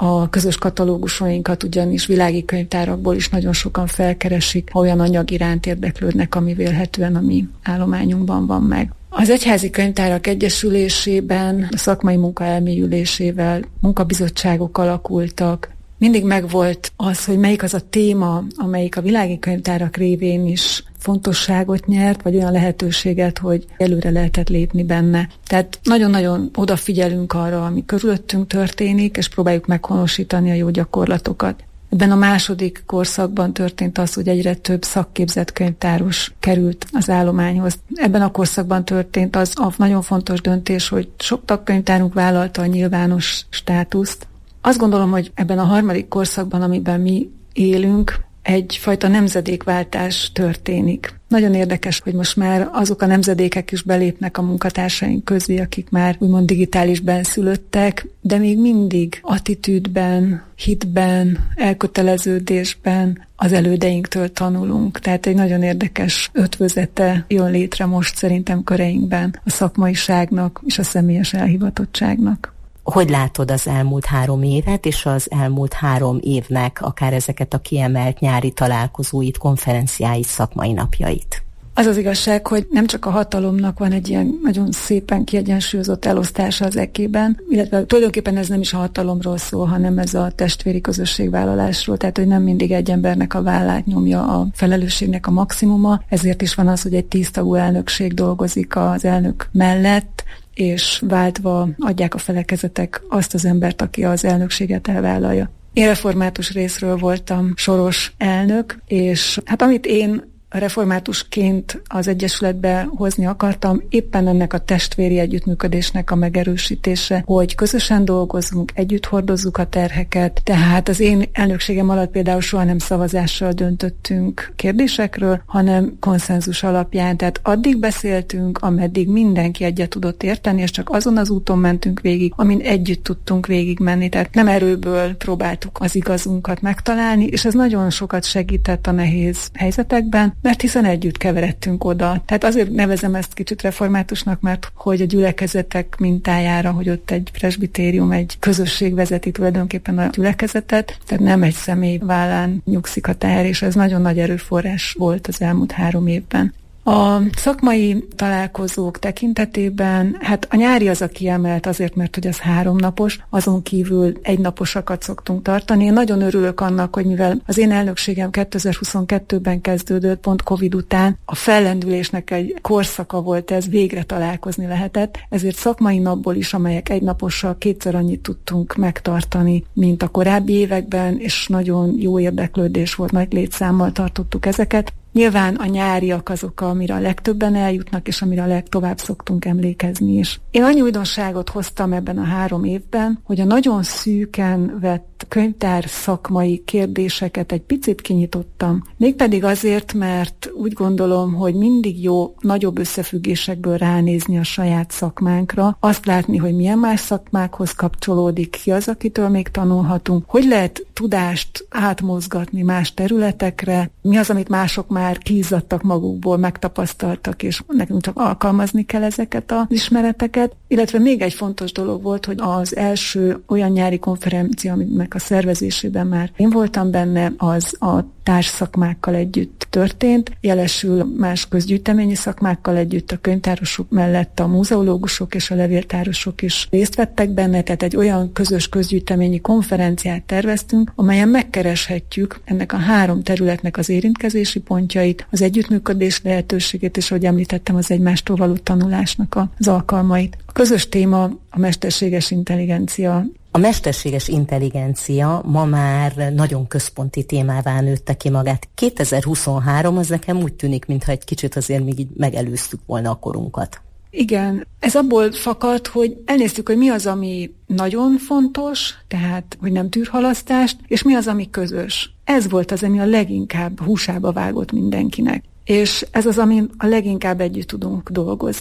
S12: A közös katalógusainkat ugyanis világi könyvtárakból is nagyon sokan felkeresik, ha olyan anyag iránt érdeklődnek, ami vélhetően a mi állományunkban van meg. Az Egyházi Könyvtárak Egyesülésében a szakmai munka elmélyülésével munkabizottságok alakultak. Mindig megvolt az, hogy melyik az a téma, amelyik a világi könyvtárak révén is fontosságot nyert, vagy olyan lehetőséget, hogy előre lehetett lépni benne. Tehát nagyon-nagyon odafigyelünk arra, ami körülöttünk történik, és próbáljuk meghonosítani a jó gyakorlatokat. Ebben a második korszakban történt az, hogy egyre több szakképzett könyvtáros került az állományhoz. Ebben a korszakban történt az a nagyon fontos döntés, hogy sok tagkönyvtárunk vállalta a nyilvános státuszt. Azt gondolom, hogy ebben a harmadik korszakban, amiben mi élünk, egyfajta nemzedékváltás történik. Nagyon érdekes, hogy most már azok a nemzedékek is belépnek a munkatársaink közé, akik már úgymond digitális benszülöttek, de még mindig attitűdben, hitben, elköteleződésben az elődeinktől tanulunk. Tehát egy nagyon érdekes ötvözete jön létre most szerintem köreinkben a szakmaiságnak és a személyes elhivatottságnak.
S11: Hogy látod az elmúlt három évet, és az elmúlt három évnek akár ezeket a kiemelt nyári találkozóit, konferenciáit, szakmai napjait?
S12: Az az igazság, hogy nem csak a hatalomnak van egy ilyen nagyon szépen kiegyensúlyozott elosztása az ekében, illetve tulajdonképpen ez nem is a hatalomról szól, hanem ez a testvéri közösségvállalásról, tehát hogy nem mindig egy embernek a vállát nyomja a felelősségnek a maximuma, ezért is van az, hogy egy tíztagú elnökség dolgozik az elnök mellett, és váltva adják a felekezetek azt az embert, aki az elnökséget elvállalja. Én református részről voltam soros elnök, és hát amit én reformátusként az Egyesületbe hozni akartam, éppen ennek a testvéri együttműködésnek a megerősítése, hogy közösen dolgozunk, együtt hordozzuk a terheket, tehát az én elnökségem alatt például soha nem szavazással döntöttünk kérdésekről, hanem konszenzus alapján, tehát addig beszéltünk, ameddig mindenki egyet tudott érteni, és csak azon az úton mentünk végig, amin együtt tudtunk végigmenni, tehát nem erőből próbáltuk az igazunkat megtalálni, és ez nagyon sokat segített a nehéz helyzetekben, mert hiszen együtt keveredtünk oda. Tehát azért nevezem ezt kicsit reformátusnak, mert hogy a gyülekezetek mintájára, hogy ott egy presbitérium, egy közösség vezeti tulajdonképpen a gyülekezetet, tehát nem egy személy vállán nyugszik a teher, és ez nagyon nagy erőforrás volt az elmúlt három évben. A szakmai találkozók tekintetében, hát a nyári az a kiemelt azért, mert hogy az háromnapos, azon kívül egynaposakat szoktunk tartani. Én nagyon örülök annak, hogy mivel az én elnökségem kétezer-huszonkettőben kezdődött, pont Covid után, a fellendülésnek egy korszaka volt ez, végre találkozni lehetett, ezért szakmai napból is, amelyek egynapossal kétszer annyit tudtunk megtartani, mint a korábbi években, és nagyon jó érdeklődés volt, nagy létszámmal tartottuk ezeket. Nyilván a nyáriak azok, amire a legtöbben eljutnak, és amire a legtovább szoktunk emlékezni is. Én annyi újdonságot hoztam ebben a három évben, hogy a nagyon szűken vett könyvtár szakmai kérdéseket egy picit kinyitottam. Mégpedig azért, mert úgy gondolom, hogy mindig jó nagyobb összefüggésekből ránézni a saját szakmánkra, azt látni, hogy milyen más szakmákhoz kapcsolódik, ki az, akitől még tanulhatunk, hogy lehet tudást átmozgatni más területekre, mi az, amit mások már kiizzadtak magukból, megtapasztaltak, és nekünk csak alkalmazni kell ezeket az ismereteket. Illetve még egy fontos dolog volt, hogy az első olyan nyári konferencia, aminek a szervezésében már én voltam benne, az a társszakmákkal együtt történt, jelesül más közgyűjteményi szakmákkal együtt, a könyvtárosok mellett a múzeológusok és a levéltárosok is részt vettek benne, tehát egy olyan közös közgyűjteményi konferenciát terveztünk, amelyen megkereshetjük ennek a három területnek az érintkezési pontjait, az együttműködés lehetőségét, és ahogy említettem, az egymástól való tanulásnak az alkalmait. A közös téma a mesterséges intelligencia.
S11: A mesterséges intelligencia ma már nagyon központi témává nőtte ki magát. kétezer-huszonhárom az nekem úgy tűnik, mintha egy kicsit azért még így megelőztük volna a korunkat.
S12: Igen, ez abból fakad, hogy elnéztük, hogy mi az, ami nagyon fontos, tehát, hogy nem tűr halasztást, és mi az, ami közös. Ez volt az, ami a leginkább húsába vágott mindenkinek. És ez az, amin a leginkább együtt tudunk dolgozni.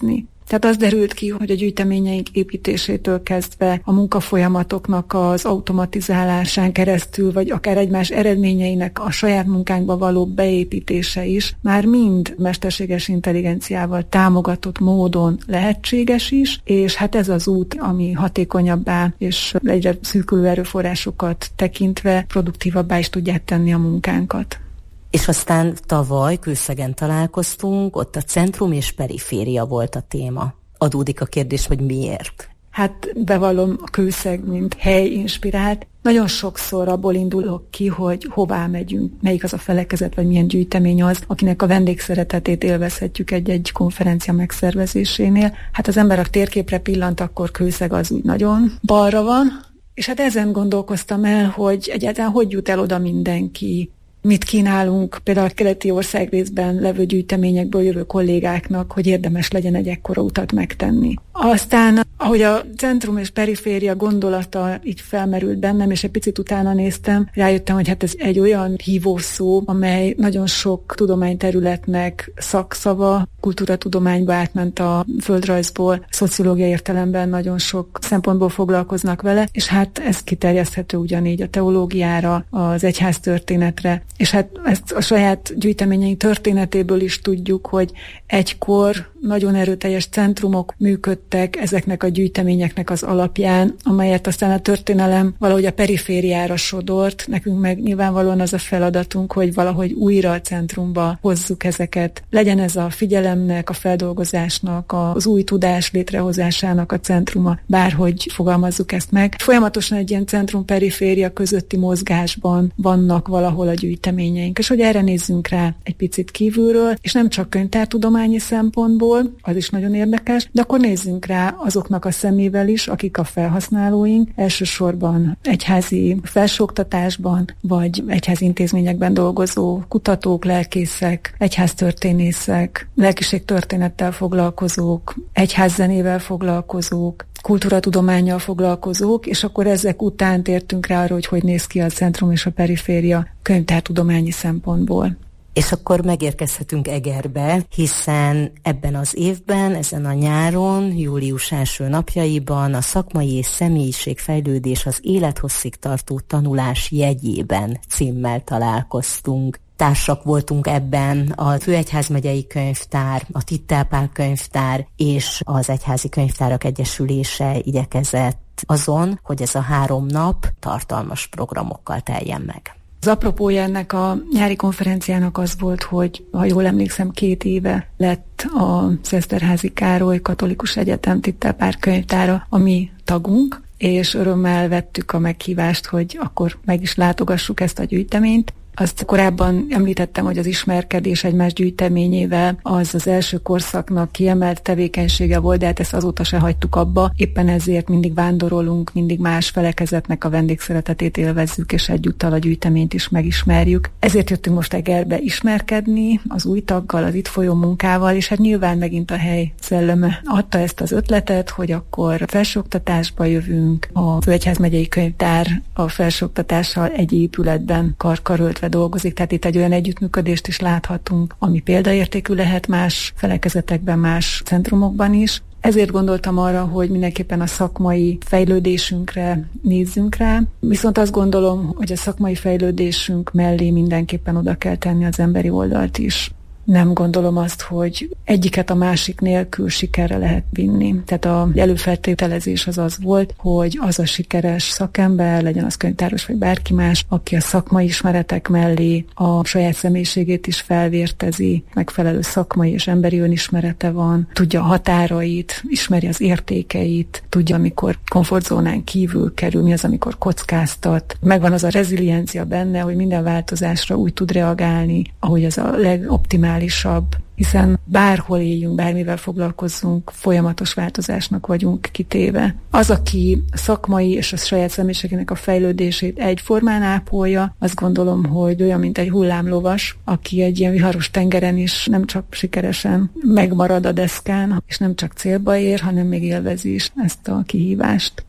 S12: Tehát az derült ki, hogy a gyűjteményeink építésétől kezdve a munkafolyamatoknak az automatizálásán keresztül, vagy akár egymás eredményeinek a saját munkánkba való beépítése is már mind mesterséges intelligenciával támogatott módon lehetséges is, és hát ez az út, ami hatékonyabbá és egyre szűkülő erőforrásokat tekintve produktívabbá is tudják tenni a munkánkat.
S11: És aztán tavaly Kőszegen találkoztunk, ott a centrum és periféria volt a téma. Adódik a kérdés, hogy miért?
S12: Hát bevallom, a Kőszeg, mint hely inspirált. Nagyon sokszor abból indulok ki, hogy hová megyünk, melyik az a felekezet, vagy milyen gyűjtemény az, akinek a vendégszeretetét élvezhetjük egy-egy konferencia megszervezésénél. Hát az ember a térképre pillant, akkor Kőszeg az úgy nagyon balra van, és hát ezen gondolkoztam el, hogy egyáltalán hogy jut el oda mindenki. Mit kínálunk például a keleti országrészben levő gyűjteményekből jövő kollégáknak, hogy érdemes legyen egy ekkora utat megtenni. Aztán, ahogy a centrum és periféria gondolata így felmerült bennem, és egy picit utána néztem, rájöttem, hogy hát ez egy olyan hívószó, amely nagyon sok tudományterületnek szakszava, kultúratudományba átment a földrajzból, szociológiai értelemben nagyon sok szempontból foglalkoznak vele, és hát ez kiterjeszthető ugyanígy a teológiára, az egyháztörténetre, és hát ezt a saját gyűjteményeink történetéből is tudjuk, hogy egykor nagyon erőteljes centrumok működtek ezeknek a gyűjteményeknek az alapján, amelyet aztán a történelem valahogy a perifériára sodort. Nekünk meg nyilvánvalóan az a feladatunk, hogy valahogy újra a centrumba hozzuk ezeket. Legyen ez a figyelemnek, a feldolgozásnak, az új tudás létrehozásának a centruma, bárhogy fogalmazzuk ezt meg. Folyamatosan egy ilyen centrum-periféria közötti mozgásban vannak valahol a gyűjteményeink, és hogy erre nézzünk rá egy picit kívülről, és nem csak könyvtártudományi szempontból, az is nagyon érdekes, de akkor nézzünk rá azoknak a szemével is, akik a felhasználóink, elsősorban egyházi felsőoktatásban, vagy egyházi intézményekben dolgozó kutatók, lelkészek, egyháztörténészek, lelkiségtörténettel foglalkozók, egyházzenével foglalkozók, kultúratudománnyal foglalkozók, és akkor ezek után tértünk rá arra, hogy hogy néz ki a centrum és a periféria könyvtártudományi szempontból.
S11: És akkor megérkezhetünk Egerbe, hiszen ebben az évben, ezen a nyáron, július első napjaiban a szakmai és személyiségfejlődés az élethosszig tartó tanulás jegyében címmel találkoztunk. Társak voltunk ebben a Főegyházmegyei Könyvtár, a Tittelpál Könyvtár és az Egyházi Könyvtárak Egyesülése igyekezett azon, hogy ez a három nap tartalmas programokkal teljen meg.
S12: Az apropója ennek a nyári konferenciának az volt, hogy ha jól emlékszem, két éve lett az Eszterházy Károly Katolikus Egyetem Tittelpál Könyvtára a mi tagunk, és örömmel vettük a meghívást, hogy akkor meg is látogassuk ezt a gyűjteményt. Azt korábban említettem, hogy az ismerkedés egymás gyűjteményével az az első korszaknak kiemelt tevékenysége volt, de hát ezt azóta se hagytuk abba. Éppen ezért mindig vándorolunk, mindig más felekezetnek a vendégszeretetét élvezzük, és egyúttal a gyűjteményt is megismerjük. Ezért jöttünk most Egerbe ismerkedni az új taggal, az itt folyó munkával, és hát nyilván megint a hely szelleme adta ezt az ötletet, hogy akkor felsőoktatásba jövünk, a Főegyházmegyei Könyvtár a felsőoktatással egy épületben karkaröltve dolgozik, tehát itt egy olyan együttműködést is láthatunk, ami példaértékű lehet más felekezetekben, más centrumokban is. Ezért gondoltam arra, hogy mindenképpen a szakmai fejlődésünkre nézzünk rá, viszont azt gondolom, hogy a szakmai fejlődésünk mellé mindenképpen oda kell tenni az emberi oldalt is. Nem gondolom azt, hogy egyiket a másik nélkül sikerre lehet vinni. Tehát az előfeltételezés az az volt, hogy az a sikeres szakember, legyen az könyvtáros vagy bárki más, aki a szakmai ismeretek mellé a saját személyiségét is felvértezi, megfelelő szakmai és emberi önismerete van, tudja a határait, ismeri az értékeit, tudja, amikor komfortzónán kívül kerül, mi az, amikor kockáztat. Megvan az a reziliencia benne, hogy minden változásra úgy tud reagálni, ahogy az a legoptimálisabb, hiszen bárhol éljünk, bármivel foglalkozzunk, folyamatos változásnak vagyunk kitéve. Az, aki szakmai és a saját személyiségének a fejlődését egyformán ápolja, azt gondolom, hogy olyan, mint egy hullámlovas, aki egy ilyen viharos tengeren is nem csak sikeresen megmarad a deszkán, és nem csak célba ér, hanem még élvezi is ezt a kihívást.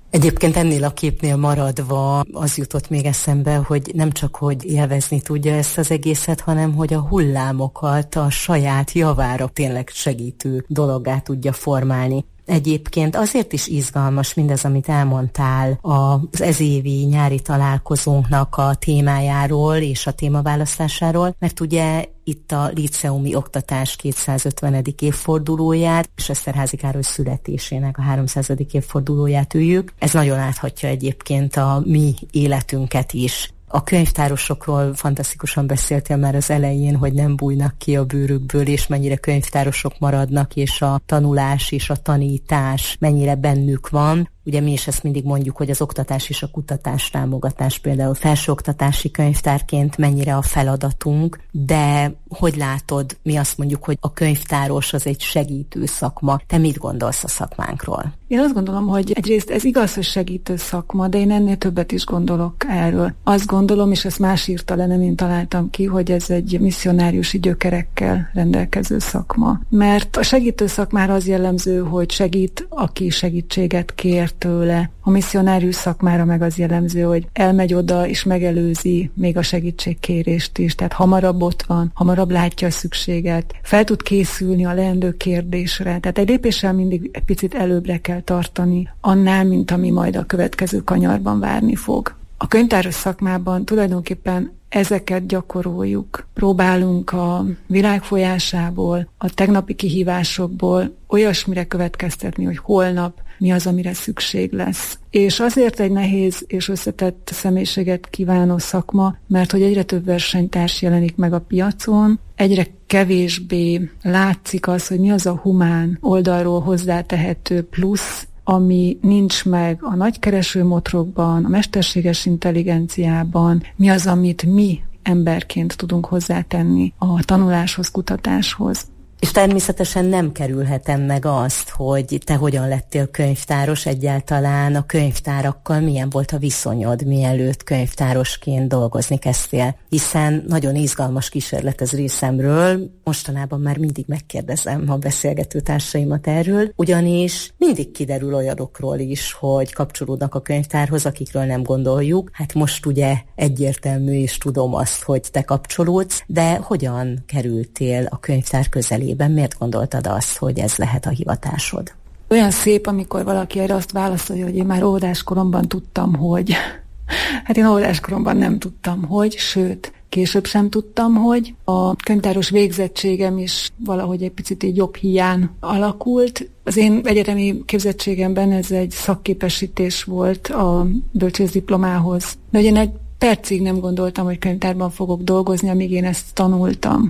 S11: Egyébként ennél a képnél maradva az jutott még eszembe, hogy nem csak, hogy élvezni tudja ezt az egészet, hanem hogy a hullámokat a saját javára tényleg segítő dologgá tudja formálni. Egyébként azért is izgalmas mindez, amit elmondtál az ezévi nyári találkozónknak a témájáról és a témaválasztásáról, mert ugye itt a líceumi oktatás kétszázötvenedik évfordulóját és Eszterházy Károly születésének a háromszázadik évfordulóját üljük. Ez nagyon áthatja egyébként a mi életünket is. A könyvtárosokról fantasztikusan beszéltél már az elején, hogy nem bújnak ki a bőrükből, és mennyire könyvtárosok maradnak, és a tanulás és a tanítás mennyire bennük van. Ugye mi is ezt mindig mondjuk, hogy az oktatás és a kutatás támogatás például felsőoktatási könyvtárként mennyire a feladatunk, de hogy látod, mi azt mondjuk, hogy a könyvtáros az egy segítő szakma. Te mit gondolsz a szakmánkról?
S12: Én azt gondolom, hogy egyrészt ez igaz, hogy segítő szakma, de én ennél többet is gondolok erről. Azt gondolom, és ezt más írta le, nem én találtam ki, hogy ez egy misszionáriusi gyökerekkel rendelkező szakma. Mert a segítő szakmára az jellemző, hogy segít, aki segítséget kér tőle. A misszionárius szakmára meg az jellemző, hogy elmegy oda és megelőzi még a segítségkérést is, tehát hamarabb ott van, hamarabb látja a szükséget, fel tud készülni a leendő kérdésre, tehát egy lépéssel mindig egy picit előbbre kell tartani annál, mint ami majd a következő kanyarban várni fog. A könyvtáros szakmában tulajdonképpen ezeket gyakoroljuk. Próbálunk a világ folyásából, a tegnapi kihívásokból olyasmire következtetni, hogy holnap mi az, amire szükség lesz. És azért egy nehéz és összetett személyiséget kívánó szakma, mert hogy egyre több versenytárs jelenik meg a piacon, egyre kevésbé látszik az, hogy mi az a humán oldalról hozzátehető plusz, ami nincs meg a nagykereső motorokban, a mesterséges intelligenciában, mi az, amit mi emberként tudunk hozzátenni a tanuláshoz, kutatáshoz.
S11: És természetesen nem kerülhetem meg azt, hogy te hogyan lettél könyvtáros, egyáltalán a könyvtárakkal milyen volt a viszonyod, mielőtt könyvtárosként dolgozni kezdtél. Hiszen nagyon izgalmas kísérlet ez részemről, mostanában már mindig megkérdezem a beszélgető társaimat erről, ugyanis mindig kiderül olyanokról is, hogy kapcsolódnak a könyvtárhoz, akikről nem gondoljuk. Hát most ugye egyértelmű, és tudom azt, hogy te kapcsolódsz, de hogyan kerültél a könyvtár közelé? Miért gondoltad azt, hogy ez lehet a hivatásod?
S12: Olyan szép, amikor valaki erre azt válaszolja, hogy én már óvodáskoromban tudtam, hogy... Hát én óvodáskoromban nem tudtam, hogy, sőt, később sem tudtam, hogy a könyvtáros végzettségem is valahogy egy picit így jobb hiány alakult. Az én egyetemi képzettségemben ez egy szakképesítés volt a bölcsészdiplomához. De én egy percig nem gondoltam, hogy könyvtárban fogok dolgozni, amíg én ezt tanultam.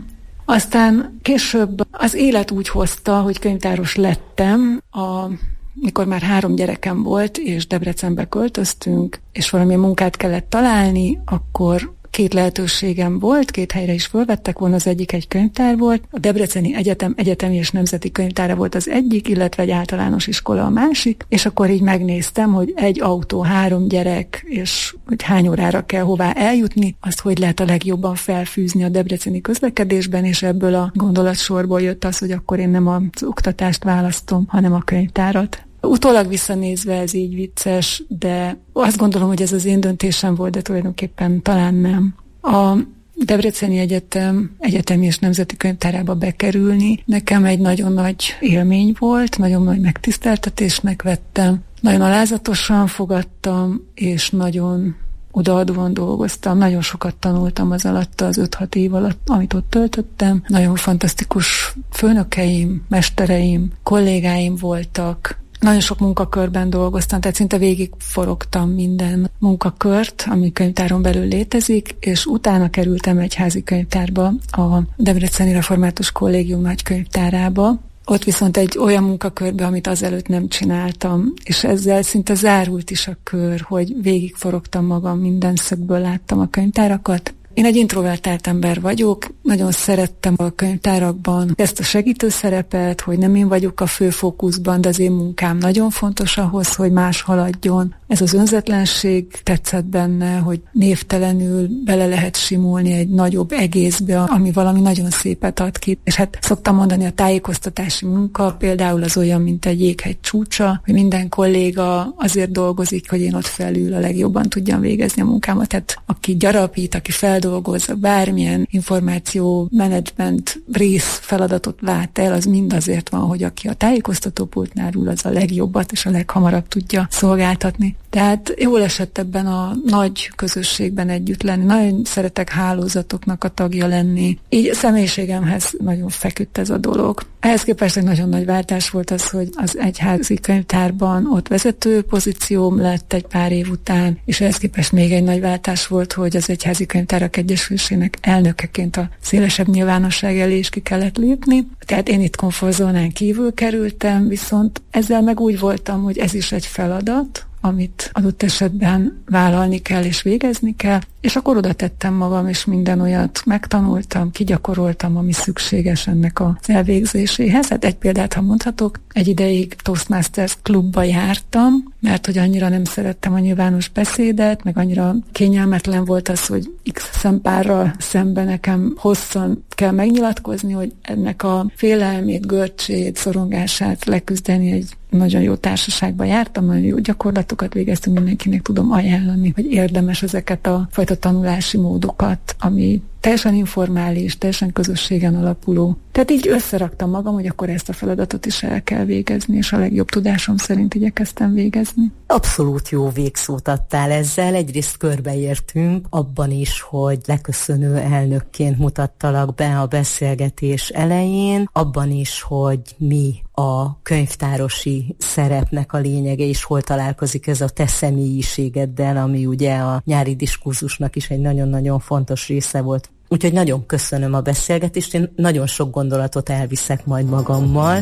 S12: Aztán később az élet úgy hozta, hogy könyvtáros lettem, a, mikor már három gyerekem volt, és Debrecenbe költöztünk, és valamilyen munkát kellett találni, akkor két lehetőségem volt, két helyre is fölvettek volna, az egyik egy könyvtár volt, a Debreceni Egyetem Egyetemi és Nemzeti Könyvtára volt az egyik, illetve egy általános iskola a másik, és akkor így megnéztem, hogy egy autó, három gyerek, és hogy hány órára kell hová eljutni, azt hogy lehet a legjobban felfűzni a debreceni közlekedésben, és ebből a gondolatsorból jött az, hogy akkor én nem az oktatást választom, hanem a könyvtárat. Utólag visszanézve ez így vicces, de azt gondolom, hogy ez az én döntésem volt, de tulajdonképpen talán nem. A Debreceni Egyetem Egyetemi és Nemzeti Könyvtárába bekerülni nekem egy nagyon nagy élmény volt, nagyon nagy megtiszteltetésnek vettem. Nagyon alázatosan fogadtam, és nagyon odaadóan dolgoztam. Nagyon sokat tanultam az alatt, az öt-hat év alatt, amit ott töltöttem. Nagyon fantasztikus főnökeim, mestereim, kollégáim voltak. Nagyon sok munkakörben dolgoztam, tehát szinte végig forogtam minden munkakört, ami könyvtáron belül létezik, és utána kerültem egyházi könyvtárba, a Debreceni Református Kollégium nagykönyvtárába. Ott viszont egy olyan munkakörbe, amit azelőtt nem csináltam, és ezzel szinte zárult is a kör, hogy végig forogtam magam, minden szögből láttam a könyvtárakat. Én egy introvertált ember vagyok, nagyon szerettem a könyvtárakban ezt a segítő szerepet, hogy nem én vagyok a fő fókuszban, de az én munkám nagyon fontos ahhoz, hogy más haladjon. Ez az önzetlenség tetszett benne, hogy névtelenül bele lehet simulni egy nagyobb egészbe, ami valami nagyon szépet ad ki. És hát szoktam mondani, a tájékoztatási munka például az olyan, mint egy jéghegy csúcsa, hogy minden kolléga azért dolgozik, hogy én ott felül a legjobban tudjam végezni a munkámat. Tehát aki gyarapít, aki feldolgoz, bármilyen információ menedzsment rész feladatot lát el, az mind azért van, hogy aki a tájékoztatópultnál ül, az a legjobbat és a leghamarabb tudja szolgáltatni. Tehát jól esett ebben a nagy közösségben együtt lenni. Nagyon szeretek hálózatoknak a tagja lenni. Így személyiségemhez nagyon feküdt ez a dolog. Ehhez képest egy nagyon nagy váltás volt az, hogy az egyházi könyvtárban ott vezető pozícióm lett egy pár év után, és ehhez képest még egy nagy váltás volt, hogy az Egyházi Könyvtárak Egyesülésének elnökeként a szélesebb nyilvánosság elé is ki kellett lépni. Tehát én itt komfortzónán kívül kerültem, viszont ezzel meg úgy voltam, hogy ez is egy feladat, amit adott esetben vállalni kell és végezni kell, és akkor oda tettem magam, és minden olyat megtanultam, kigyakoroltam, ami szükséges ennek az elvégzéséhez. Hát egy példát, ha mondhatok, egy ideig Toastmasters klubba jártam, mert hogy annyira nem szerettem a nyilvános beszédet, meg annyira kényelmetlen volt az, hogy X szempárral szemben nekem hosszan kell megnyilatkozni, hogy ennek a félelmét, görcsét, szorongását leküzdeni egy nagyon jó társaságba jártam, nagyon jó gyakorlatokat végeztünk, mindenkinek tudom ajánlani, hogy érdemes ezeket a fajta tanulási módokat, ami teljesen informális, teljesen közösségen alapuló. Tehát így összeraktam magam, hogy akkor ezt a feladatot is el kell végezni, és a legjobb tudásom szerint igyekeztem végezni.
S11: Abszolút jó végszót adtál ezzel. Egyrészt körbeértünk abban is, hogy leköszönő elnökként mutattalak be a beszélgetés elején, abban is, hogy mi a könyvtárosi szerepnek a lényege, és hol találkozik ez a te személyiségeddel, ami ugye a nyári diskurzusnak is egy nagyon-nagyon fontos része volt. Úgyhogy nagyon köszönöm a beszélgetést, én nagyon sok gondolatot elviszek majd magammal.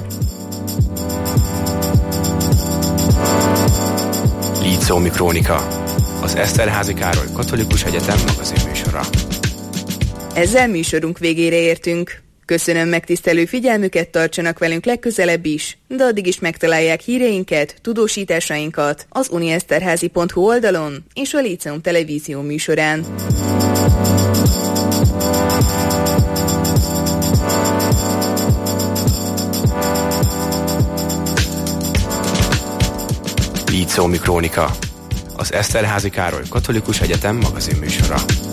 S8: Líceumi Krónika, az Eszterházy Károly Katolikus Egyetem magazinműsora.
S9: Ezzel műsorunk végére értünk. Köszönöm megtisztelő figyelmüket, tartsanak velünk legközelebb is, de addig is megtalálják híreinket, tudósításainkat az unieszterházy pont hu oldalon és a Líceum televízió műsorán.
S8: Líceumi Krónika, az Eszterházy Károly Katolikus Egyetem magazinműsora.